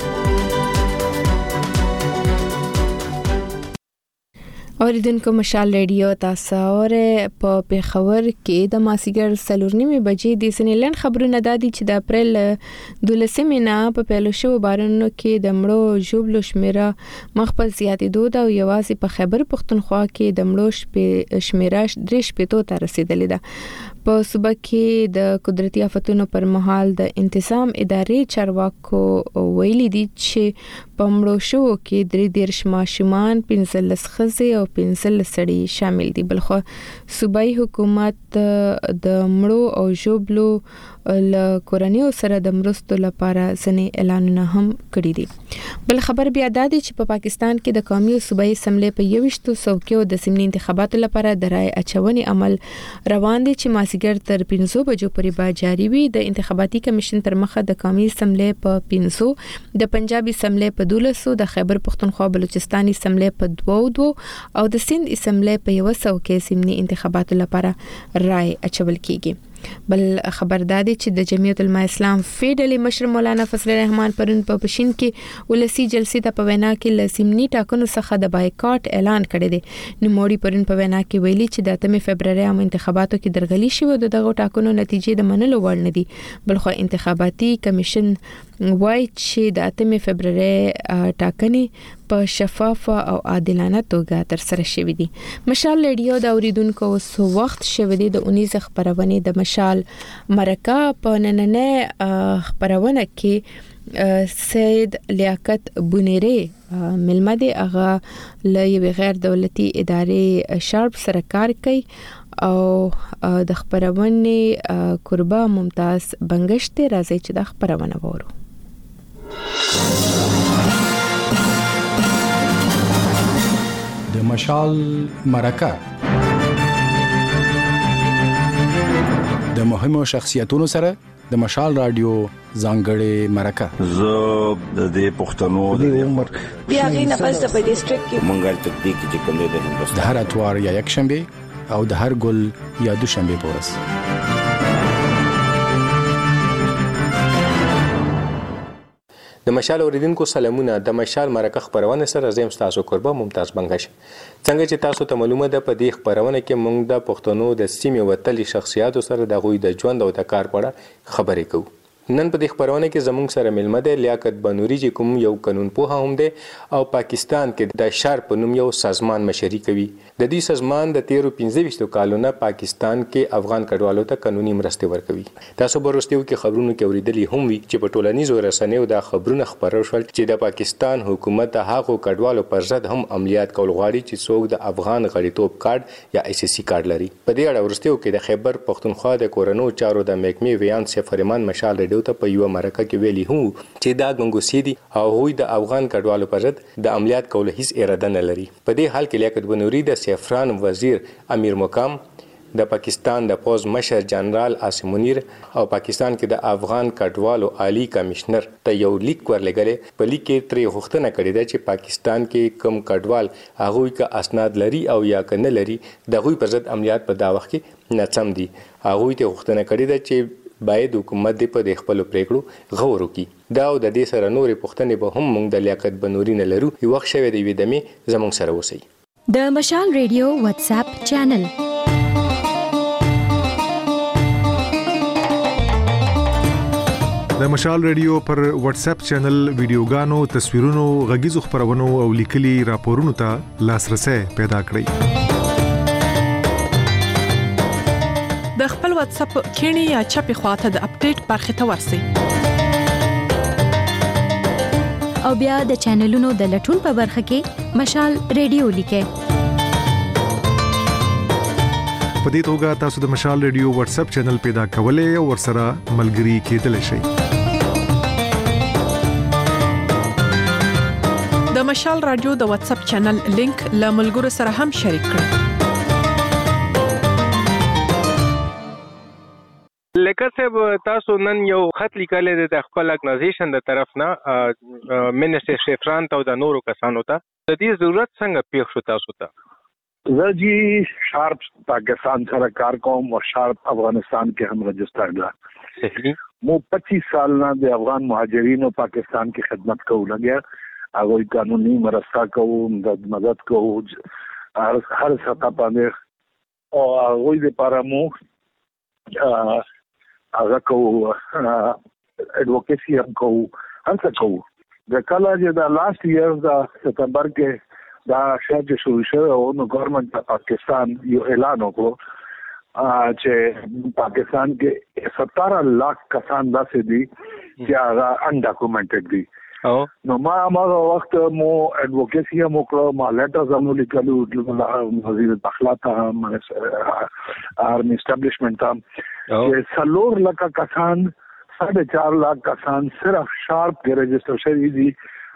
اوریدونکو مشال رادیو تاسو اوره په پیښور کې د ماسیګر څلور نیمه بجې د سنیلن خبرونه دادي چې د اپریل دولسمې نه په پیلو شو بارونو کې د مړو ژوبلو شمیره مخبل زیاتېدو دا او یوازې په خیبر پښتونخوا کې د مړو شمیره درې شپېتو ته رسیدلې ده. په صوبه کې د قدرتي آفتونو پر مهال د انتظام ادارې چارواکو ویلي دي چې په مړو شو کې درې دیرش ماشومان، پنځلس ښځې او پنځلس سړي شامل دي. بلخو صوبایي حکومت د مړو او ژوبلو ل کورنیو سره د مرستو لپاره ځنې اعلانونه هم کړي دي. بل خبر بیا د دې چې په پاکستان کې د قومي او صوبایي اسمبلی په یوشتو څوکیو د سیمني انتخاباتو لپاره د رای اچونې عمل روان دي چې ماسیګر تر پنځو بجو پورې به جاری وي. د انتخاباتي کمیشن تر مخه د قومي اسمبلی په پنځو، د پنجابي اسمبلی په دولسو، د خیبر پښتونخوا بلوچستان اسمبلی په دوو دوو او د سند اسمبلی په یو څوکۍ سیمني انتخاباتو لپاره رای اچول کیږي. بل خبرداري چې د جمعیت العلماء اسلام فیډرالي مشر مولانا فضل الرحمن پرون په پښین کې ولسی جلسې ته په وینا کې لسیمنی ټاکنو څخه د بایکاټ اعلان کړی دی. نو موړي پرون په وینا کې ویلي چې د اتمې فبرवरी عام انتخاباتو کې درغلي شوه د دغه ټاکنو نتیجې د منلو وړ نه دي. بلخو انتخاباتي کمیشن وایي چې د اتمې فبرवरी ټاکنې په شفاف او عادلانه توګه تر سره شوې دي. مشال رادیو د اوریدونکو سو وخت شوې دي د اونیز خبرونه د مشال مرکه په نننې خبرونه کې سید لیاقت بونیری ملمده اغا ل یو غیر دولتي ادارې شارپ سره کار کوي او د خبرونه قربا ممتاز بنگشت راځي چې د خبرونه وورو.
د مشال مرکه د مهمو شخصیتونو سره د مشال رادیو ځانګړې مرکه.
زه د دې پښتنو د عمر
بیا غي نه پس په ډیسټریکټ کې
مونږه تدقیق چې کوم دی د هندوستان
د هر اتوار یا یک شنبه او د هر ګل یا دوشنبه پورس.
د مشال اوریدونکو سلامونه. د مشال مرکه خبرونه سره زم تاسو قربا ممتاز بنگش. څنګه چې تاسو ته معلومه ده په دې خبرونه کې موږ د پښتنو د سیمې وتلي شخصیتو سره د غوي د ژوند او د کار په اړه خبرې کوو. نن په دې خبرونه کې زموږ سره ملمه ده لیاقت بنوري چې کوم یو قانون پوها هم ده او پاکستان کې د شار په نوم یو سازمان مشري کوي. د دې سازمان د تیرو پنځه کالونو پاکستان کې افغان کډوالو ته قانوني مرستې ورکوي. تاسو برستیو کې خبرونه کې اوریدلې هم وي چې په ټولنیزو رسنیو دا خبرونه خبرو شول چې د پاکستان حکومت هغه کډوالو پر ضد هم عملیات کول غواړي چې څوک د افغان غړیتوب کارت یا ای سی سی کارت لري. په دې اړه ورستیو کې د خیبر پښتونخوا د کورونو چارو د محکمې ویان سفرمان مشال رادیو ته په یو مرکه کې ویلي هو چې دا ګنګوسې دي او هوی د افغان کډوالو پر ضد د عملیات کول هیڅ اراده نه لري. په دې حال کې لیاقت بنوري د سفران وزیر امیر مقام، د پاکستان د پوز مشر جنرال عاصم منیر او پاکستان کې د افغان کډوالو عالی کمشنر ته یو لیک ورلګلې. په لیک کې ترې غوښتنه کړې ده چې پاکستان کې کم کډوال هغه کا اسناد لري او یا کنه لري دغه پر ضد عملیات په دا وخت کې ناڅم دي. هغه ته غوښتنه کړې ده چې باید حکومت دې په خپل پریکړو غور وکړي. دا او د دې سره نورې پوښتنې به هم موږ د لیاقت بنوري نه لرو. یو وخت شوی دی ویدمه زموږ سره اوسئ.
د مشال رادیو واتس اپ چینل
د مشال رادیو پر واتس اپ چینل ویډیوګانو، تصویرونو، غږیزو خبرونو او لیکلي راپورونو ته لاسرسي پیدا کړئ.
د خپل واتس اپ کینی یا چپی خواته د اپډیټ برخه ته ورسئ.
او بیا د چینلونو د لټون په برخه کې مشال رادیو لیکئ.
په دې توګه تاسو د مشال رادیو واتس اپ چینل پیدا کولای او ورسره ملګري کېدلی شئ.
د مشال رادیو د واتس اپ چینل لینک له ملګرو سره هم شریک کړئ.
لیکه صاحب تاسو نن یو خط لیکلی دی د خپل اګنایزیشن د طرف نه منسټر شفران ته او د نورو کسانو ته د دې ضرورت څنګه پیښ شو تاسو ته؟
زه جی شارپ پاکستان سره کار کوم او شارپ افغانستان کې هم رجسٹرډ ده. مو پچیس سال نه د افغان مهاجرینو پاکستان کې خدمت کوو لګیا. هغوی قانوني مرسته کوو، مدد کوو هر سطح باندې او هغوی دپاره مو هغه کوو ایډوکیسي هم کوو، هر څه کوو. د کله چې د لاست ایئر د ستمبر کې دا شی چې شروع شوی او نو ګورنمنټ د پاکستان یو اعلان وکړو چې پاکستان کې ستره لاک کسان داسې دي چې هغه انډاکومنټډ دي. نو ما هغه وخت مو ایڈوکیسی هم وکړو، ما لیټرز هم لیکلو وزیر داخله ته هم آرمی اسټابلیشمنټ ته چې څلور لکه کسان ساڑھے چار لاکھ کسان صرف شارپ کې رجسٹر شوي دي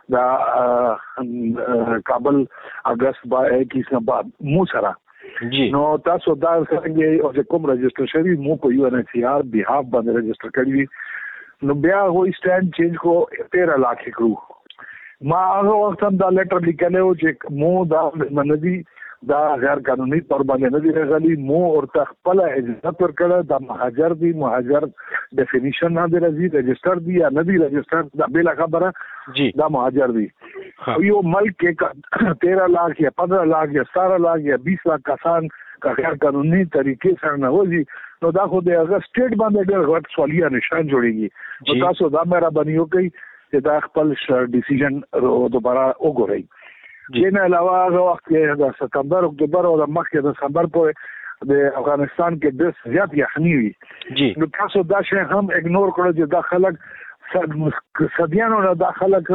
د کابل اگست با اکیس نه بعد مو سره. نو تاسو دا څنګه او کوم رجسٹر شوي مو په یو ان ایچ سی آر بیهاف باندې رجسٹر کړی، نو بیا هغوی سټینډ چینج کو تیرہ لاکھ کړو. ما هغه وخت هم دا لیټر لیکلی و چې مو دا مندي دا غیر قانوني پر باندې نه دي راغلي. مو ورته خپله اجازت ورکړه دا مهاجر دي، مهاجر ډیفینیشن نه دی راځي، رجسټر دي یا نه دي رجسټر دا بېله خبره دا مهاجر دي. یو ملک کې تیرہ لاکھ یا پندرہ لاکھ یا ستارہ لاکھ یا بیس لاکھ کسان که غیر قانوني طریقې سره نه وځي نو دا خو د هغه سټیټ باندې ډېر غټ سوالیه نشان جوړېږي. نو تاسو دا مهرباني وکړئ چې دا خپل ډیسیژن دوباره وګورئ. دې نه علاوه هغه وخت کې د ستمبر اکتوبر او د مخکې د دسمبر پورې د افغانستان کې ډېر زیات یخني وي، نو تاسو دا شی هم اګنور کړو چې دا خلک صدیانو نه دا خلک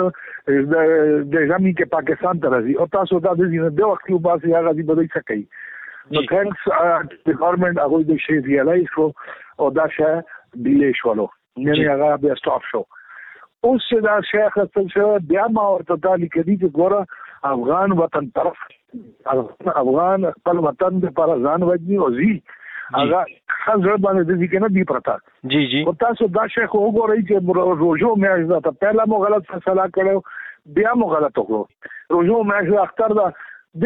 د ژمي کې پاکستان ته راځي او تاسو دا د دې وخت کې وباسي هغه دې بدوي څه کوي. نو تھینکس د ګورنمنت هغوی د شی ریالایز کړو او دا شی ډیلی شولو، یعنې هغه بیا سټاپ شو. اوس چې دا شی اخیستل شوی بیا ما ورته دا لیکلي چې ګوره افغان وطن طرف افغان خپل وطن دپاره ځان وژني او ځي هغه ښه زړه باندې د ځي که نه دي پرته.
جی جی
او تاسو دا شی خو وګورئ چې روژو میاشت ده ته پهله مو غلط فیصله کړی بیا مو غلط وکړو. روژو میاشت اختر ده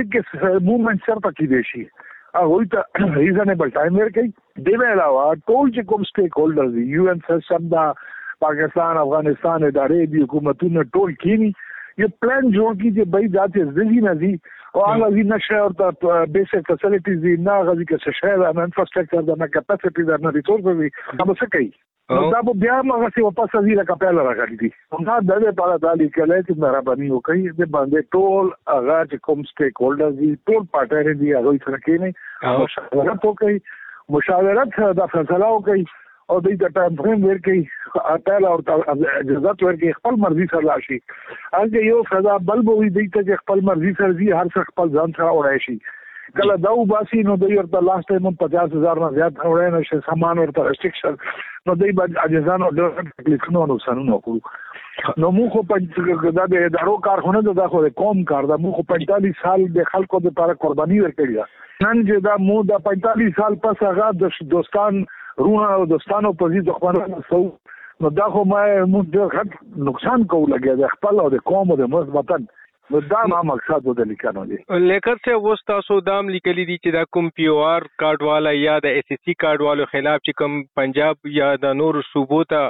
دغه موومنټ چېرته کیدی شي هغوی ته ریزنیبل ټایم ورکړئ. دې نه علاوه ټول چې کوم سټیک هولډرز دي، یو ان سیسټم دا، پاکستان افغانستان ادارې دي، حکومتونه ټول کینی یو پلان جوړ کړي چې بھائی دا چې ځي نه ځي او هغه ځي نه شی ورته بیسک فیسلیټیز دي نه هغه ځي که څه شی ده نه انفراسټرکچر ده نه کپاسټي ده نه ریسورسز دي، هغه څه کوي؟ نو دا به بیا هم هغسې واپس ځي لکه پیله راغلي دي. همدا د دې لپاره دا لیکلی چې مهرباني وکړئ د باندې ټول هغه چې کوم سټیک هولډرز دي ټول پارټیان دي هغوی سره کښېنئ، مشاورت وکړئ، مشاورت سره دا فیصله وکړئ او دوی ته ټایم فریم ورکړئ، پیله ورته اجازت ورکړئ خپل مرضي سره لاړ شي. هلته یو فضا بل به وي دوی ته چې خپل مرضي سره ځي، هر څه خپل ځان سره وړی شي. کله دا وباسي نو دوی ورته لاست ټایم هم پچاس هزار نه زیات وړی نه شي، سامان ورته ریسټرکشن، نو دوی باید عاجزانه ډېر تکلیفونه او نقصانونه وکړو. نو موږ خو دا د ادارو کار خو نه ده، دا خو د قوم کار ده. موږ خو پنځلس سال د خلکو دپاره قرباني ورکړې ده. نن چې دا موږ د پنځلس سال پس هغه د دوستان رونه او دوستانو په ضد دښمنانو سو نو دا خو ما موږ ډېر غټ نقصان کوو لګیا د خپل او د قوم او د ملک وطن. نو دا ما مقصد و د لیکنو دی.
لیکر صاحب اوس تاسو دا هم لیکلي دي چې دا کوم پی او آر کارډ والا یا د ایس ایس سی کارډ والو خلاف چې کوم پنجاب یا د نورو صوبو ته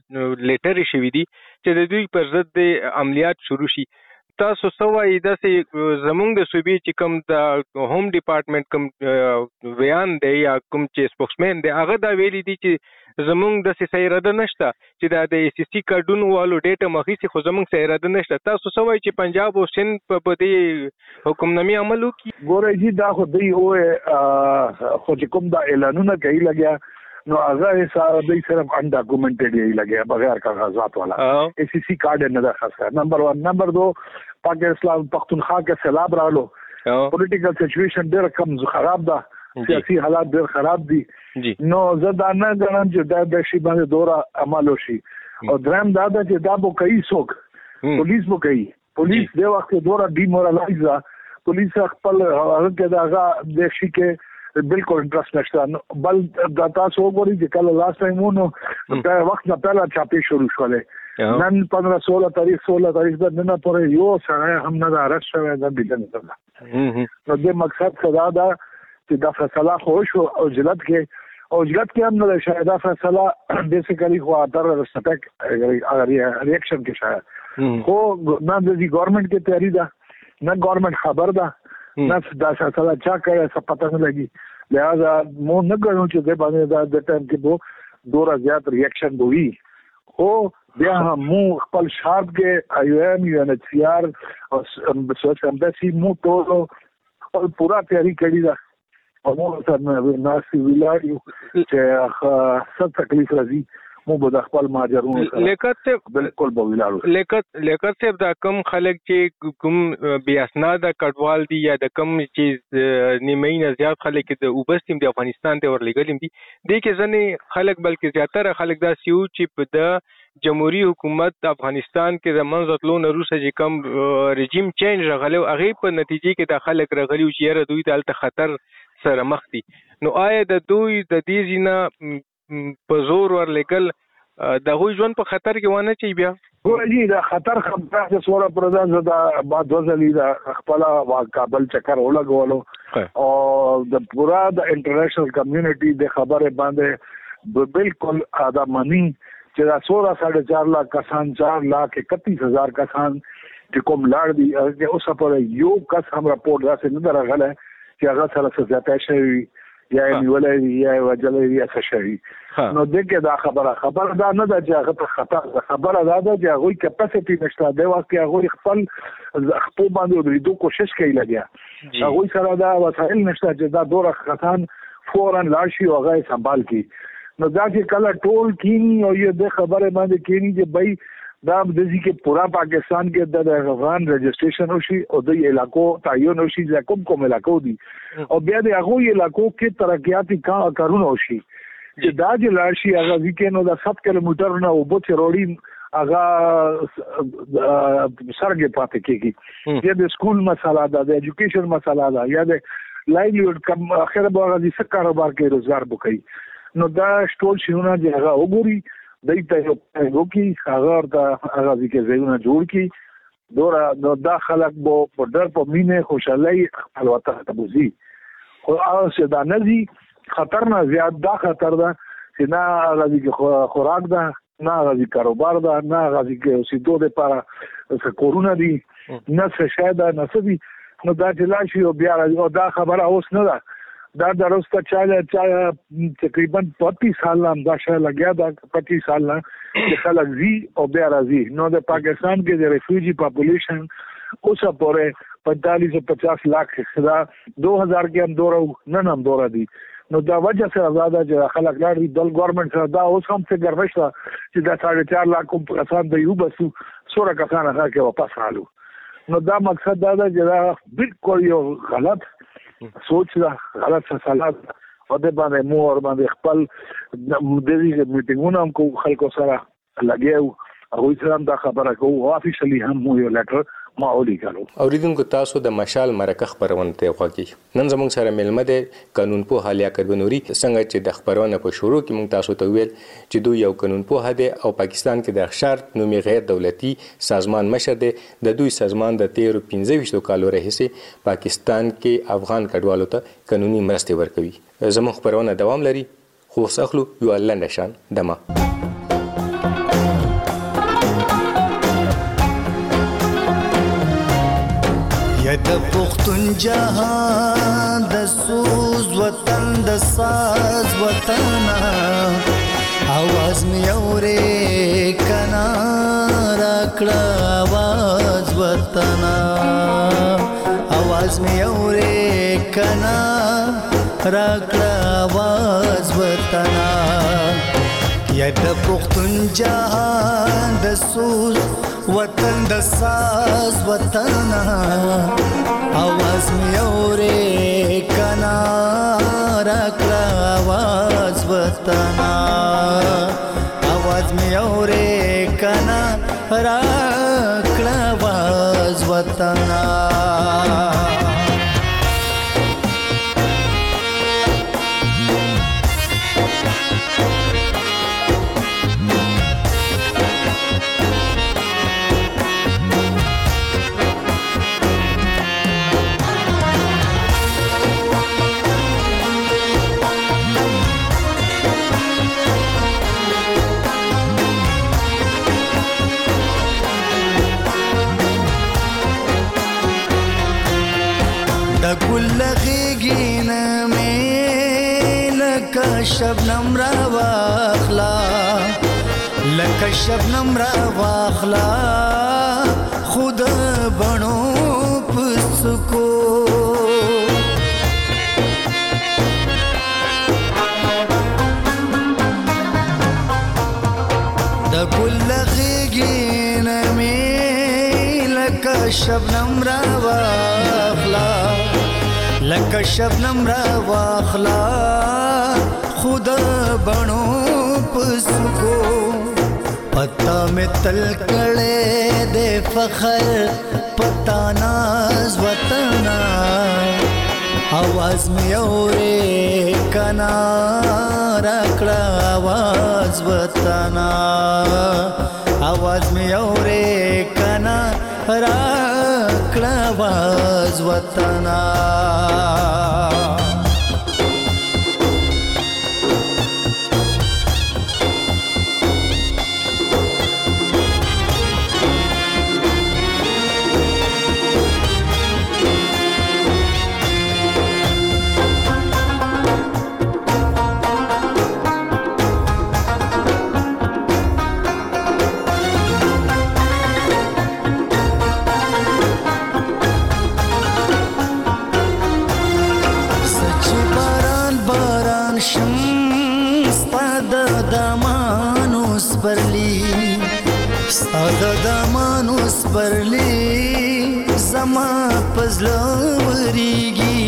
لیټرې شوي دي چې د دوی پر ضد د عملیات شروع شي. تاسو څه وایي داسې زموږ د صوبې چې کوم د هوم ډپارټمنټ کوم ویان دی یا کوم چې سپوکسمین دی هغه دا ویلي دي چې زموږ داسې څه اراده نشته چې دا د ایس ایس سی کارډونو والو ډیټا هم اخیستي، خو زموږ څه اراده نشته. تاسو څه وایي چې پنجاب او سند په دې حکمنامې عمل وکړي؟
ګورئ جي دا خو دوی ووایي خو چې کوم دا اعلانونه کوي لګیا نو هغه سره دوی صرف انډاکومنټډ یې لګیا بغیر کاغذات والا ایس سی سی کارډ نه ده خاصه. نمبر ون. نمبر دو پاکستان پختونخوا کې سیلاب راغلو، پولیټیکل سچویشن ډېر کم خراب ده، سیاسي حالات ډېر خراب دي. نو زه دا نه ګڼم چې دا د شي باندې دوره عمل وشي. او درېیم دا ده چې دا به کوي څوک؟ پولیس به کوي. پولیس دې وخت کې دوره ډیمورالایز ده. پولیس خپل هغه کې د هغه د شي کې بالکل انټرست نشته. بل دا تاسو وګورئ چې کله لاست ټایم ونو په وخت نه پهلا چاپی شروع شولې نن پندرہ سولہ تاریخ سولہ تاریخ د نن پورې یو سره هم نه راځي شوی د بلن سره. نو د مقصد صدا دا چې دا فیصله خو شو او جلد کې او جلد کې هم نه شاید دا فیصله بیسیکلی خو اتر رسپیک ریاکشن کې شاید خو نه د ګورنمنت کې تیاری ده نه ګورنمنت خبر ده نه دا فیصله چا کوي څه پته نه لګي لہذا مو نه غواړم چې د باندې دا د ټایم کې بو ډور زیات ریاکشن وي خو بیا هم مو خپل شارپ کې آی ایم یو ان ایچ سی آر او سوچ امبسی مو ټول خپل پورا تیاری کړی ده او مو سره ناسي ویلایو چې څه تکلیف راځي مو به د خپل ماجرونو
لیکت
بالکل به ویلارو
لیکت لیکت صاحب دا کم خلک چې کوم بیا اسناد کډوال دي یا د کم چې نیمه نه زیات خلک د وبستیم د افغانستان ته ورلګلم دي د کې ځنې خلک بلکې زیاتره خلک دا سیو چې په د جمهوریت حکومت افغانستان کې د منځتلو نه روسه چې کم رژیم چینج راغلی هغه په نتیجې کې د خلک راغلی چې یاره دوی د خطر سره مخ دي. نو آیا د دوی د دې ځینه په زور ورلګل د غوي ژوند په خطر کې ونه چي بیا
ګورې دا خطر خبره د سوره پردان زدا بعد وزلي دا خپل کابل چکر ولګولو او د پورا د انټرنیشنل کمیونټي د خبره باندې بالکل ادمنی چې دا سوره ساڑھے چار لاکھ کسان چار لاکھ اکتیس ہزار کسان چې کوم لاړ دي او اوس په یو کس هم راپورټ راځي نه درغله چې هغه سره څه ځاتای شي یا نیولې یا وجلې یا څه شي نو دغه دا خبره خبره دا نه ده چې هغه په خطر خبره دا ده چې هغه کیپاسټي نشته دی واکه هغه خپل خپل باندې ورېدو کوشش کوي لګیا هغه سره دا وسایل نشته چې دا دوره خطان فورن لاشي او هغه سنبال کی نو دا چې کله ټول کینی او یو د خبره باندې کینی چې بای دا د دې کې پورا پاکستان کې د افغان رجسټریشن وشي او د علاقو تعین وشي چې کوم کوم علاقو دي او بیا د هغه علاقو کې ترقیاتي کارونه وشي چې دا چې لاشي هغه وکینو د سات کیلومتر نه او بوت روړي هغه سرګه پاتې کیږي یا د سکول مسله ده د ایجوکیشن مسله ده یا د لایولیهود کم اخر به هغه د کاروبار کې روزګار وکړي نو دا ټول شیونه چې هغه وګوري دایته یو وګي هغه د هغه کې ځایونه جوړ کی دورا نو دا خلک بو په ډر په مینه خوشالۍ الوته تبوزي خو اوس دا نزي خطر نه زیات دا خطر ده چې نه هغه کې خوراک ده نه هغه کاروبار ده نه هغه کې سیدو د لپاره کورونا دي نه څه شاده نه څه دي نو دا چې لاشي او بیا او دا خبره اوس نه ده دا درسته چاله چا تقریبا پچیس سال هم دا شای لګیا دا پچیس سال نه چې خلک زی او بیا راځي نو د پاکستان کې د ریفیوجی پاپولیشن اوسه پورې پینتالیس سے پچاس لاکھ دا دو ہزار کې هم دورو نن هم دورا دي نو دا وجه سره زیاده چې خلک لاړ دل ګورنمنت سره دا اوس هم څه ګرځښت چې دا ساڑھے چار لاکھ کوم کسان د یو بسو سوره کسان هغه کې واپس رالو نو دا مقصد دا ده چې دا بالکل یو غلط سوچ دا غلط فیصله او د باندې مو اور باندې خپل د دې میټینګونه هم کو خلکو سره لګیو هغه سره دا خبره کوو افیشلی هم مو یو لیټر ما ولیکلو.
اوریدونکو تاسو د مشال مرکه خبرونه ته خوږی نن زموږ سره ملمه ده قانون په حالیا کډونوري څنګه چې د خبرونه په شروع کې موږ تاسو ته ویل چې دوی یو قانون په هده او پاکستان کې د اخشار نومي غیر دولتي سازمان مشر ده د دوی سازمان د تیر پنځه کالو راهیسې پاکستان کې افغان کډوالو ته قانوني مرستې ورکوي. زموږ خبرونه دوام لري خو سخلو یو لنډه شان دمه
د پختون جهان د سوز وطن د ساز وطن आवाज می اورې کنا راکړه आवाज وطن आवाज می اورې کنا راکړه आवाज وطن یا د پختون جهان د سوز وطن د ساز وطن आवाज می اورې کنا راکړه आवाज وطن आवाज می اورې کنا راکړه आवाज وطن شبنم را واخلا لکه شبنم را واخلا خود بڼو پسکو د ګل غېږې نه مې لکه شبنم را واخلا لکه شبنم را واخلا خود بڼو پسکو پتا میں تل کڑے دے فخر پتا ناز وطنا آواز میں اورے کنا رکڑا آواز وطنا آواز میں اورے کنا رکڑا آواز وطنا ستا د مانوس پرلی زما پزړه وریږي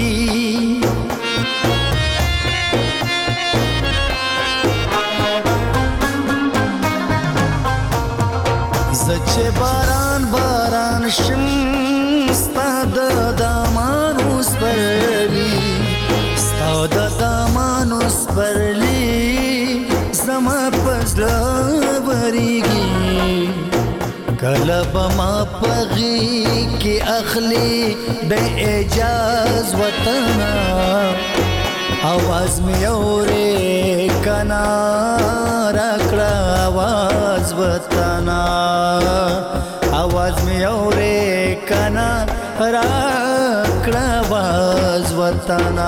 زه چې باران باران شم ستا د مانوس پرلی ستا د مانوس پرلی زما پزړه وریږي کله به ما پغی کې اخلي د اعجاز وطنا आवाज مې اورې کنا راکړه आवाज وطنا आवाज مې اورې کنا راکړه आवाज وطنا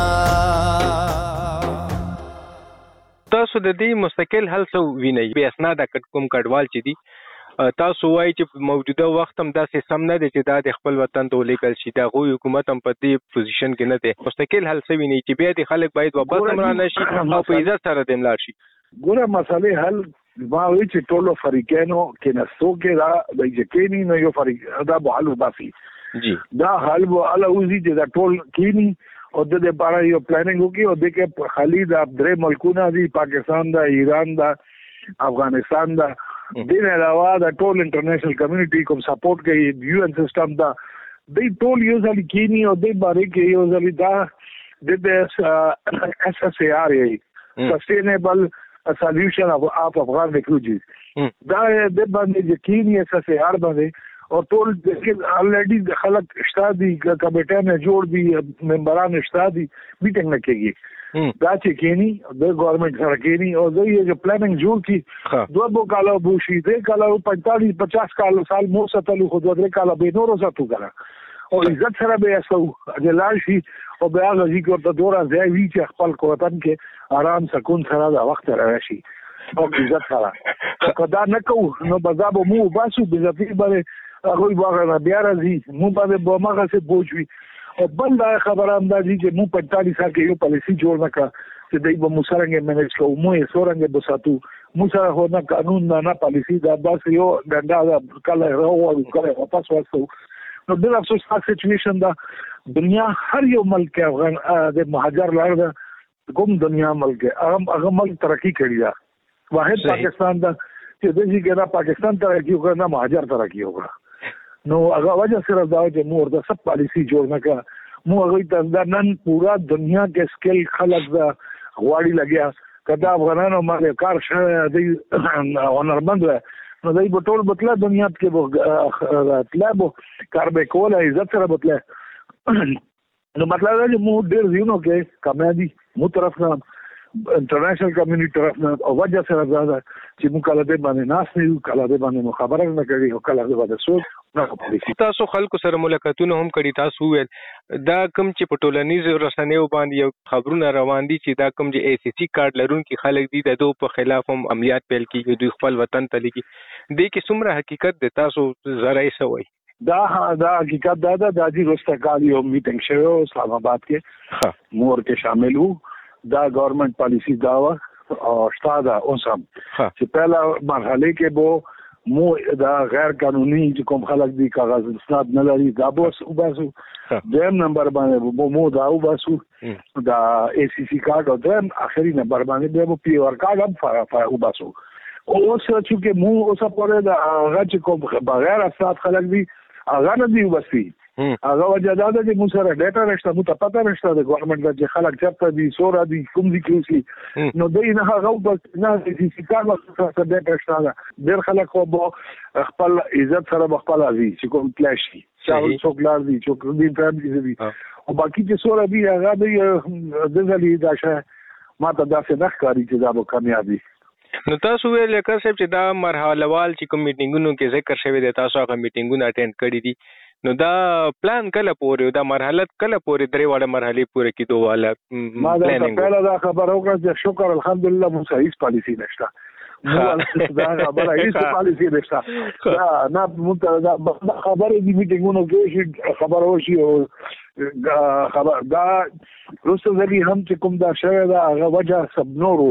تاسو د دې مستقل حل څه وینئ به اسناد کټ کوم کډوال چې دي تاسو وایي چې موجوده وخت هم داسې سم نه دی چې دا د خپل وطن ته ولیږل شي د هغوی حکومت هم په دې پوزیشن کې نه دی مستقل حل څه وینئ چې بیا د خلک باید واپس هم رانه شي او په عزت سره دې ملاړ شي
ګوره مسئلې حل ما وایي چې ټولو فریقینو کېناستو کې دا د کېني نو یو فریق دا به حل وباسي
جی
دا حل به الله وزي چې دا ټول کېني او د دې لپاره یو پلانینګ وکړي او د کې خالي د درې ملکونه دي پاکستان دا ایران دا افغانستان دا دین علاوه د ټول انټرنیشنل کمیونټي کوم سپورټ کوي یو ان سیستم دا د ټول یو ځل کېني او د باندې کې یو ځل دا د اس اس ای ار ای سستینبل سولوشن اف افغان ریفیوجیز دا د باندې چې کېني اس اس ای ار باندې او ټول الریډي خلک اشتادي کمیټه نه جوړ دي ممبران اشتادي میټینګ نه کوي دا چې کېني د ګورنمنت سره کېني او دوی یو پلانینګ جوړ کی دوه بو کاله بوشي دې کاله پینتالیس پچاس کال سال مو ستلو خو دوه کاله به نورو ساتو کړه او عزت سره به اسو د لاشي او بیا غږی کو ته دورا ځای وی چې خپل کوتن کې آرام سکون سره د وخت راشي او عزت سره کدا نه کو نو بزابو مو باسو بزافي باندې هغه باغ بیا راځي مو باندې به ماغه څه بوجوي او بل دا خبره هم دا چې مو پینتالیس سال کې یو پالیسی جوړ نکړه چې دای به مسرنګ منیج کوو مو یې سورنګ به ساتو مو سره هو نه قانون نه نه پالیسی دا بس یو ډنډا کله راو کله واپس واسو نو د افسوس سچويشن دا دنیا هر یو ملک افغان د مهاجر لار دا کوم دنیا ملک هغه هغه ملک ترقی کړی دا واحد پاکستان دا چې د دې ګرا پاکستان ترقی وکړ نه مهاجر ترقی وکړ نو هغه وجه سره دا چې مو ورته سب پالیسی جوړ نکړه مو هغه ته نن پورا دنیا کې سکل خلک دا غواړي لګیا کدا افغانانو باندې کار شوه دی هنرمند نو دای په ټول بتله دنیا کې طلبو کار به کوله عزت سره بتله نو مطلب دا چې مو ډیر زینو کې کامیابی مو طرف نه انټرنیشنل کمیونټي طرف نه او وجه سره دا چې مو کله دې باندې ناس نه کله دې باندې خبره نه کوي او کله دې باندې سوچ
تاسو خلکو سره ملاقاتونه هم کړي، تاسو ویل دا کوم چې په ټولنیزو رسنیو باندې یو خبرونه روان دي چې دا کوم چې ای سی سی کارت لرونکي خلک دي د دوی په خلاف هم عملیات پیل کیږي، دوی خپل وطن ته لګي. دې کې څومره حقیقت دی تاسو زړی سوي؟
دا دا حقیقت دا دا د دې رستګال یو میټینګ شوی اسلام آباد کې مور کې شامل وو. دا گورنمنٹ پالیسی دا و او شتاده اوس هم چې پهلا مرحله کې بو مو دا غیر قانوني چې کوم خلک دي کاغذ اسناد نه لري دا بوس وباسو. دیم نمبر باندې مو دا وباسو دا ای سی سی کارت او دیم اخري نمبر باندې به پی آر کارت هم وباسو. اوس چې مو اوس په دا هغه چې کوم بغیر اسناد خلک دي هغه نه دی وباسي. هغه وجه دا ده چې موږ سره ډیټا نشته، موږ ته پته نشته د ګورنمنت چې خلک چېرته دي، څوره دي، کوم ځای کې اوسي. نو دوی نه هغه وباسي نه د سی سی کارت ورته ډیټا شته. ډېر خلک خو به خپل عزت سره به خپل ازي چې کوم تلای شي چې څوک لار دي څوک دي فیملي دي او باقي چې څوره دي هغه د ځلې دا شه ما ته داسې نه ښکاري چې دا به کامیابي.
نو تاسو ویل لکه صاحب چې دا مرحله وال چې کوم میټینګونو کې ذکر شوی دی تاسو هغه میټینګونه اټینډ کړی دي، نو دا پلان کله پورې دا مرحله کله پورې درې واړه مرحله پوره کیدو والا
ما دا پهلا دا خبر وکړه چې شکر الحمدلله مو صحیح پالیسی نشته. مو دا خبره هیڅ پالیسی نشته. دا نه مو دا خبره دی میټینګونو کې خبر وشي او خبر دا روسو ځلی هم چې کوم دا شوی دا هغه وجه سب نورو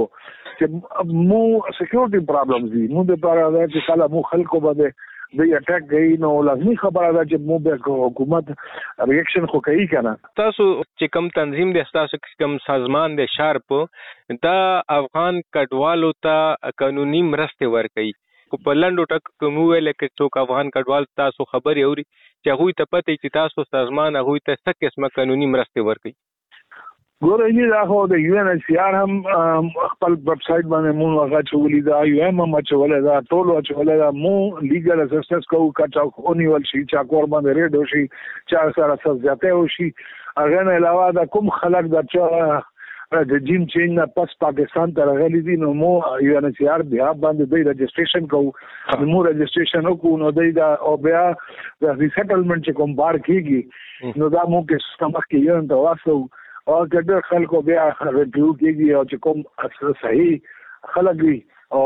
چې مو سکیورټي پرابلمز دي. مو د پاره دا چې کله مو خلکو باندې د اٹیک گئی نو لازمي خبره ده چې مو به حکومت ریاکشن خو کوي کنه.
تاسو چې کوم تنظیم د تاسو کوم سازمان د شارپ دا افغان کډوالو ته قانوني مرسته ورکوي. په لندو ټک کوم ویل کې څوک افغان کډوال تاسو خبر یوري چې هغه ته پته چې تاسو سازمان هغه ته څه قسمه قانوني مرسته ورکوي؟
ګوره یی دا خو د یو ان ایچ سی آر هم خپل ویب سټ باندې مون هغه چولې دا یو ایم هم چولې دا ټول چولې دا مو لیګل اسسټنس کو کټاو اونیول شي چا کور باندې ریډ وشي چا سره سزاته وشي. هغه نه علاوه دا کوم خلک دا چې د جیم چینج نه پس پاکستان ته راغلي دي نو مو یو ان ایچ سی آر بیا باندې د رجسټریشن کو مو رجسټریشن کو نو د او بیا د ریسټلمنٹ چې کوم بار کیږي نو دا مو کې سمخ کې یو ته واسو او کډر خلکو بیا ریویو کیږي او چې کوم صحیح خلک وي او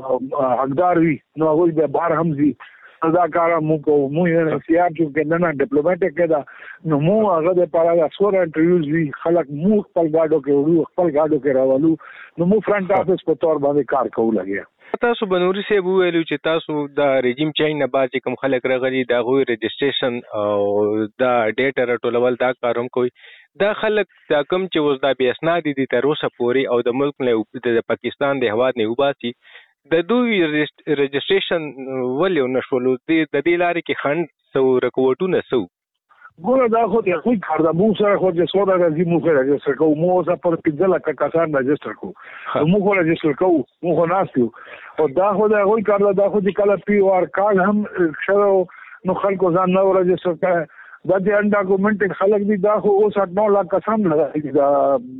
حقدار وي نو هغه به بار هم زی دا کار مو کو مو یې سیار چې کنه ډیپلوماټیک کړه نو مو هغه د پاره سور انټرویوز وی خلک مو خپل گاډو کې ورو خپل گاډو کې راولو نو مو فرنٹ افیس په تور باندې کار کوو لګیا.
تاسو بنوري سه ویلو چې تاسو د رژیم چینج نه بعد کوم خلک راغلي دا غوي رجسټریشن او دا ډیټا راټولول دا کاروم کوي. دا خلک دا کم چې اوس دا بیا اسناد دي تر اوسه پورې او د ملک نه د پاکستان د هواد نه وباسي د دوی رجسټریشن ولې نشولو د دې لارې کې خند سو رکوټونه سو.
ګوره دا خو د خو کار د مو سره خو د سودا راځي مو سره رجسټر کوو مو سره پر پنځه لک کسان رجسټر کوو مو خو رجسټر کوو مو خو ناسیو او دا خو دا خو کار دا خو د کله پی او آر کارت هم شو نو خلکو ځان نو رجسټر کړه دا د ان ډاکومنټ خلک دي دا خو اوس اټ نو لک کسان لګي دا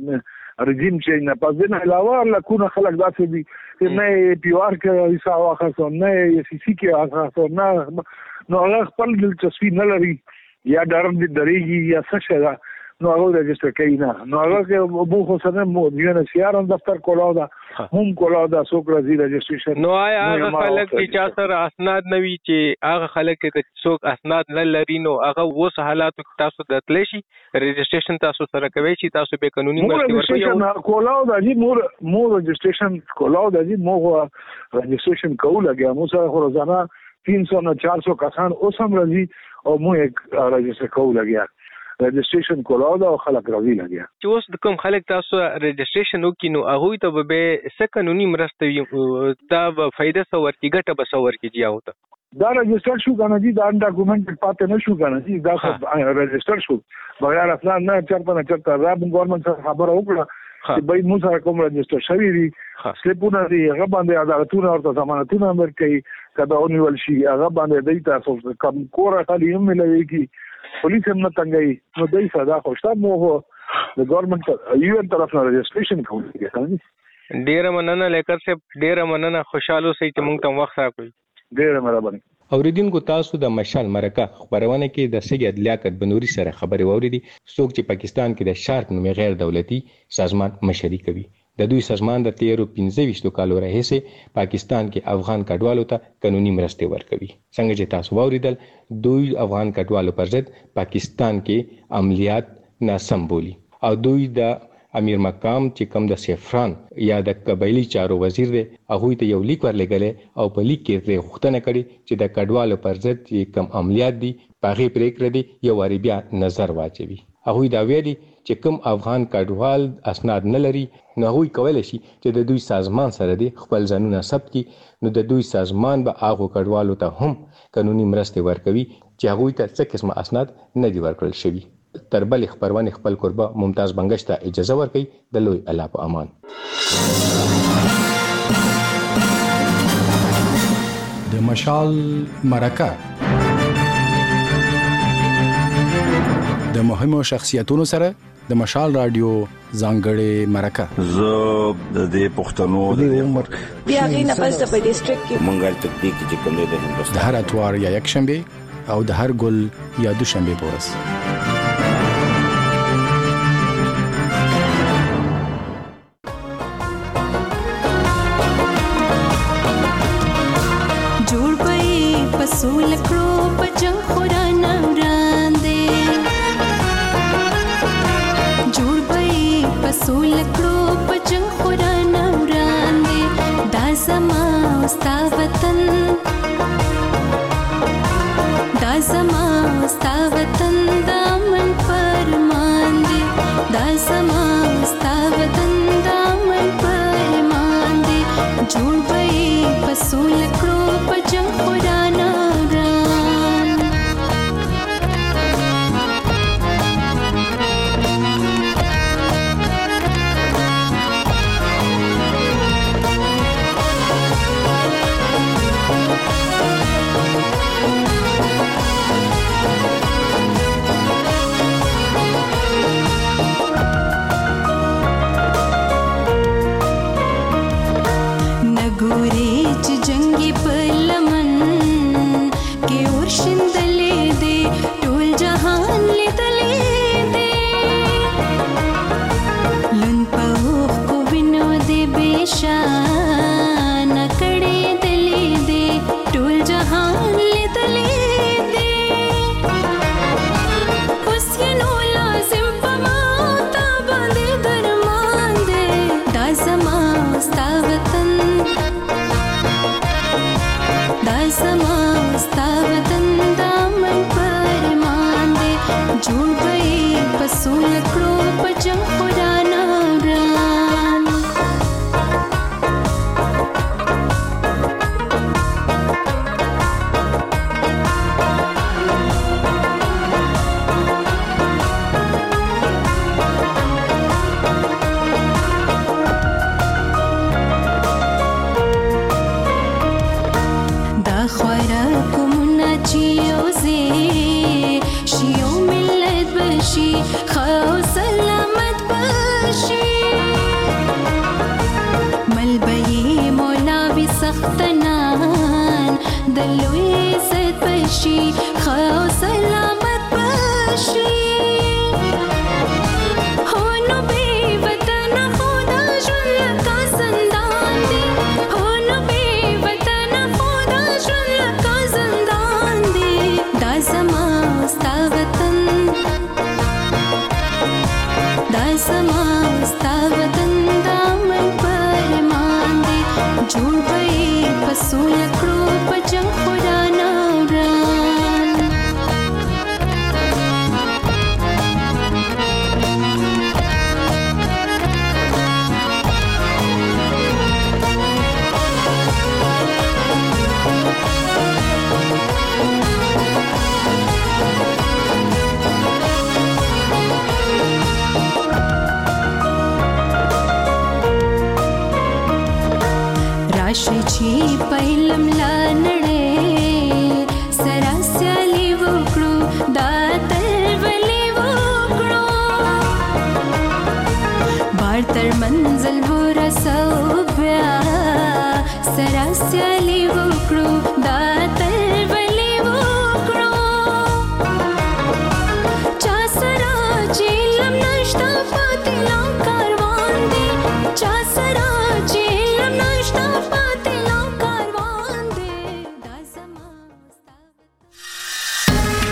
رژیم چینج نه پز نه علاوه لکونه خلک داسې دي چې نه پی او آر کې حساب واخصو نه سی سی کې واخصو نه نو هغه خپل دلچسپي نه لري یا ډرم دي درېږي یا څه شي نو هغه رجسټر کوي نه نو هغه کې مو خو سره مو یو نه سیار هم دفتر کولاو دا هم کولاو دا څوک راځي رجسټریشن
نو آیا هغه خلک چې سره اسناد نه وي چې هغه خلک چې څوک اسناد نه لري نو هغه وس حالات تاسو د تل شي رجسټریشن تاسو سره کوي چې تاسو به قانوني مرسته ورکوي
کولاو دا جی مو مو رجسټریشن کولاو دا جی مو رجسټریشن کوو لګیا مو سره خو روزانه तीन सौ نه चार सौ کسان اوس هم راځي او مو یک رجسټر کوو لګیا رجسټریشن کولاو دا خلک راځي لګیا
چې اوس د کوم خلک تاسو رجسټریشن وکینو هغه ته به څه قانوني مرسته دا فائدہ سو ورکی ګټه به سو ورکی جیا وته
دا رجسټر شو کنه دي دا ډاکومنټ پاتې نه شو کنه دي دا رجسټر شو بغیر اصلا نه چرته نه چرته راب ګورنمنت سره خبره وکړه چې بای مو سره کوم رجسټر شوی دي سلیپونه دي هغه باندې عدالتونه ورته ضمانتونه ورکړي کدا اونیول شي هغه باندې دای تاسو کم کور خالي هم ملوي کی پولیس هم نه تنګي نو دای صدا خوشته مو د ګورنمنت یو ان طرف نه رجسټریشن کوي.
ډیر مننه لیکر سے ډیر مننه خوشاله سي چې مونږ ته وخت راکړي.
ډیر مهرباني.
اوریدونکو تاسو د مشال مرکه خبرونه کې د سید لیاقت بنوري سره خبرې واوریدي، څوک چې پاکستان کې د شارک نومي غیر دولتي سازمان مشري کوي. د دوی سازمان د تیرو پنځه ویشت کالو راهیسې پاکستان کې افغان کډوالو ته قانوني مرستې ورکوي. څنګه چې تاسو واوریدل، دوی افغان کډوالو پر ضد پاکستان کې عملیات ناسم بولی او دوی د امیر مقام چې کوم د سیفران یا د قبایلی چارو وزیر دی، هغه ته یو لیک ورلګلې او په لیک کې یې غوښتنه کړې چې د کډوالو پر ضد چې کوم عملیات دي پاغي پریکړه دي یو واری بیا نظر واچوي. هغه دا ویلي چې کوم افغان کډوال اسناد نه لري نو هغه کولای شي چې د دوی سازمان سره دی خپل ځانونه ثبت کړي، نو د دوی سازمان به هغه کډوالو ته هم قانوني مرستې ورکوي چې هغه ته څه قسمه اسناد نه دي ورکړل شوي. تر بلې خبرونه خپل قربا ممتاز بنگش ته اجازه ورکړي. د لوی الله په امان.
د مشال مرکه د مهمو شخصیتونو سره د مشال رادیو ځانګړې مرکه.
زه د دې پښتنو د عمر
بیا غي نه پس په ډیسټریکټ کې
مونږه تدبیق چې کوم د هندوستان
د هر اتوار یا یک شنبه او د هر ګل یا دوشنبه په ورځ.
پسول کړو پجن خورانه وړاندې جوړ به پسول کړو پجن خورانه وړاندې دا زما ستا وطن دا زما ستا وطن دا من فرمان دی دا زما ستا وطن دا من فرمان دی جوړ به پسول کړو پجن خورانه سختنان د لوی عزت بشي خو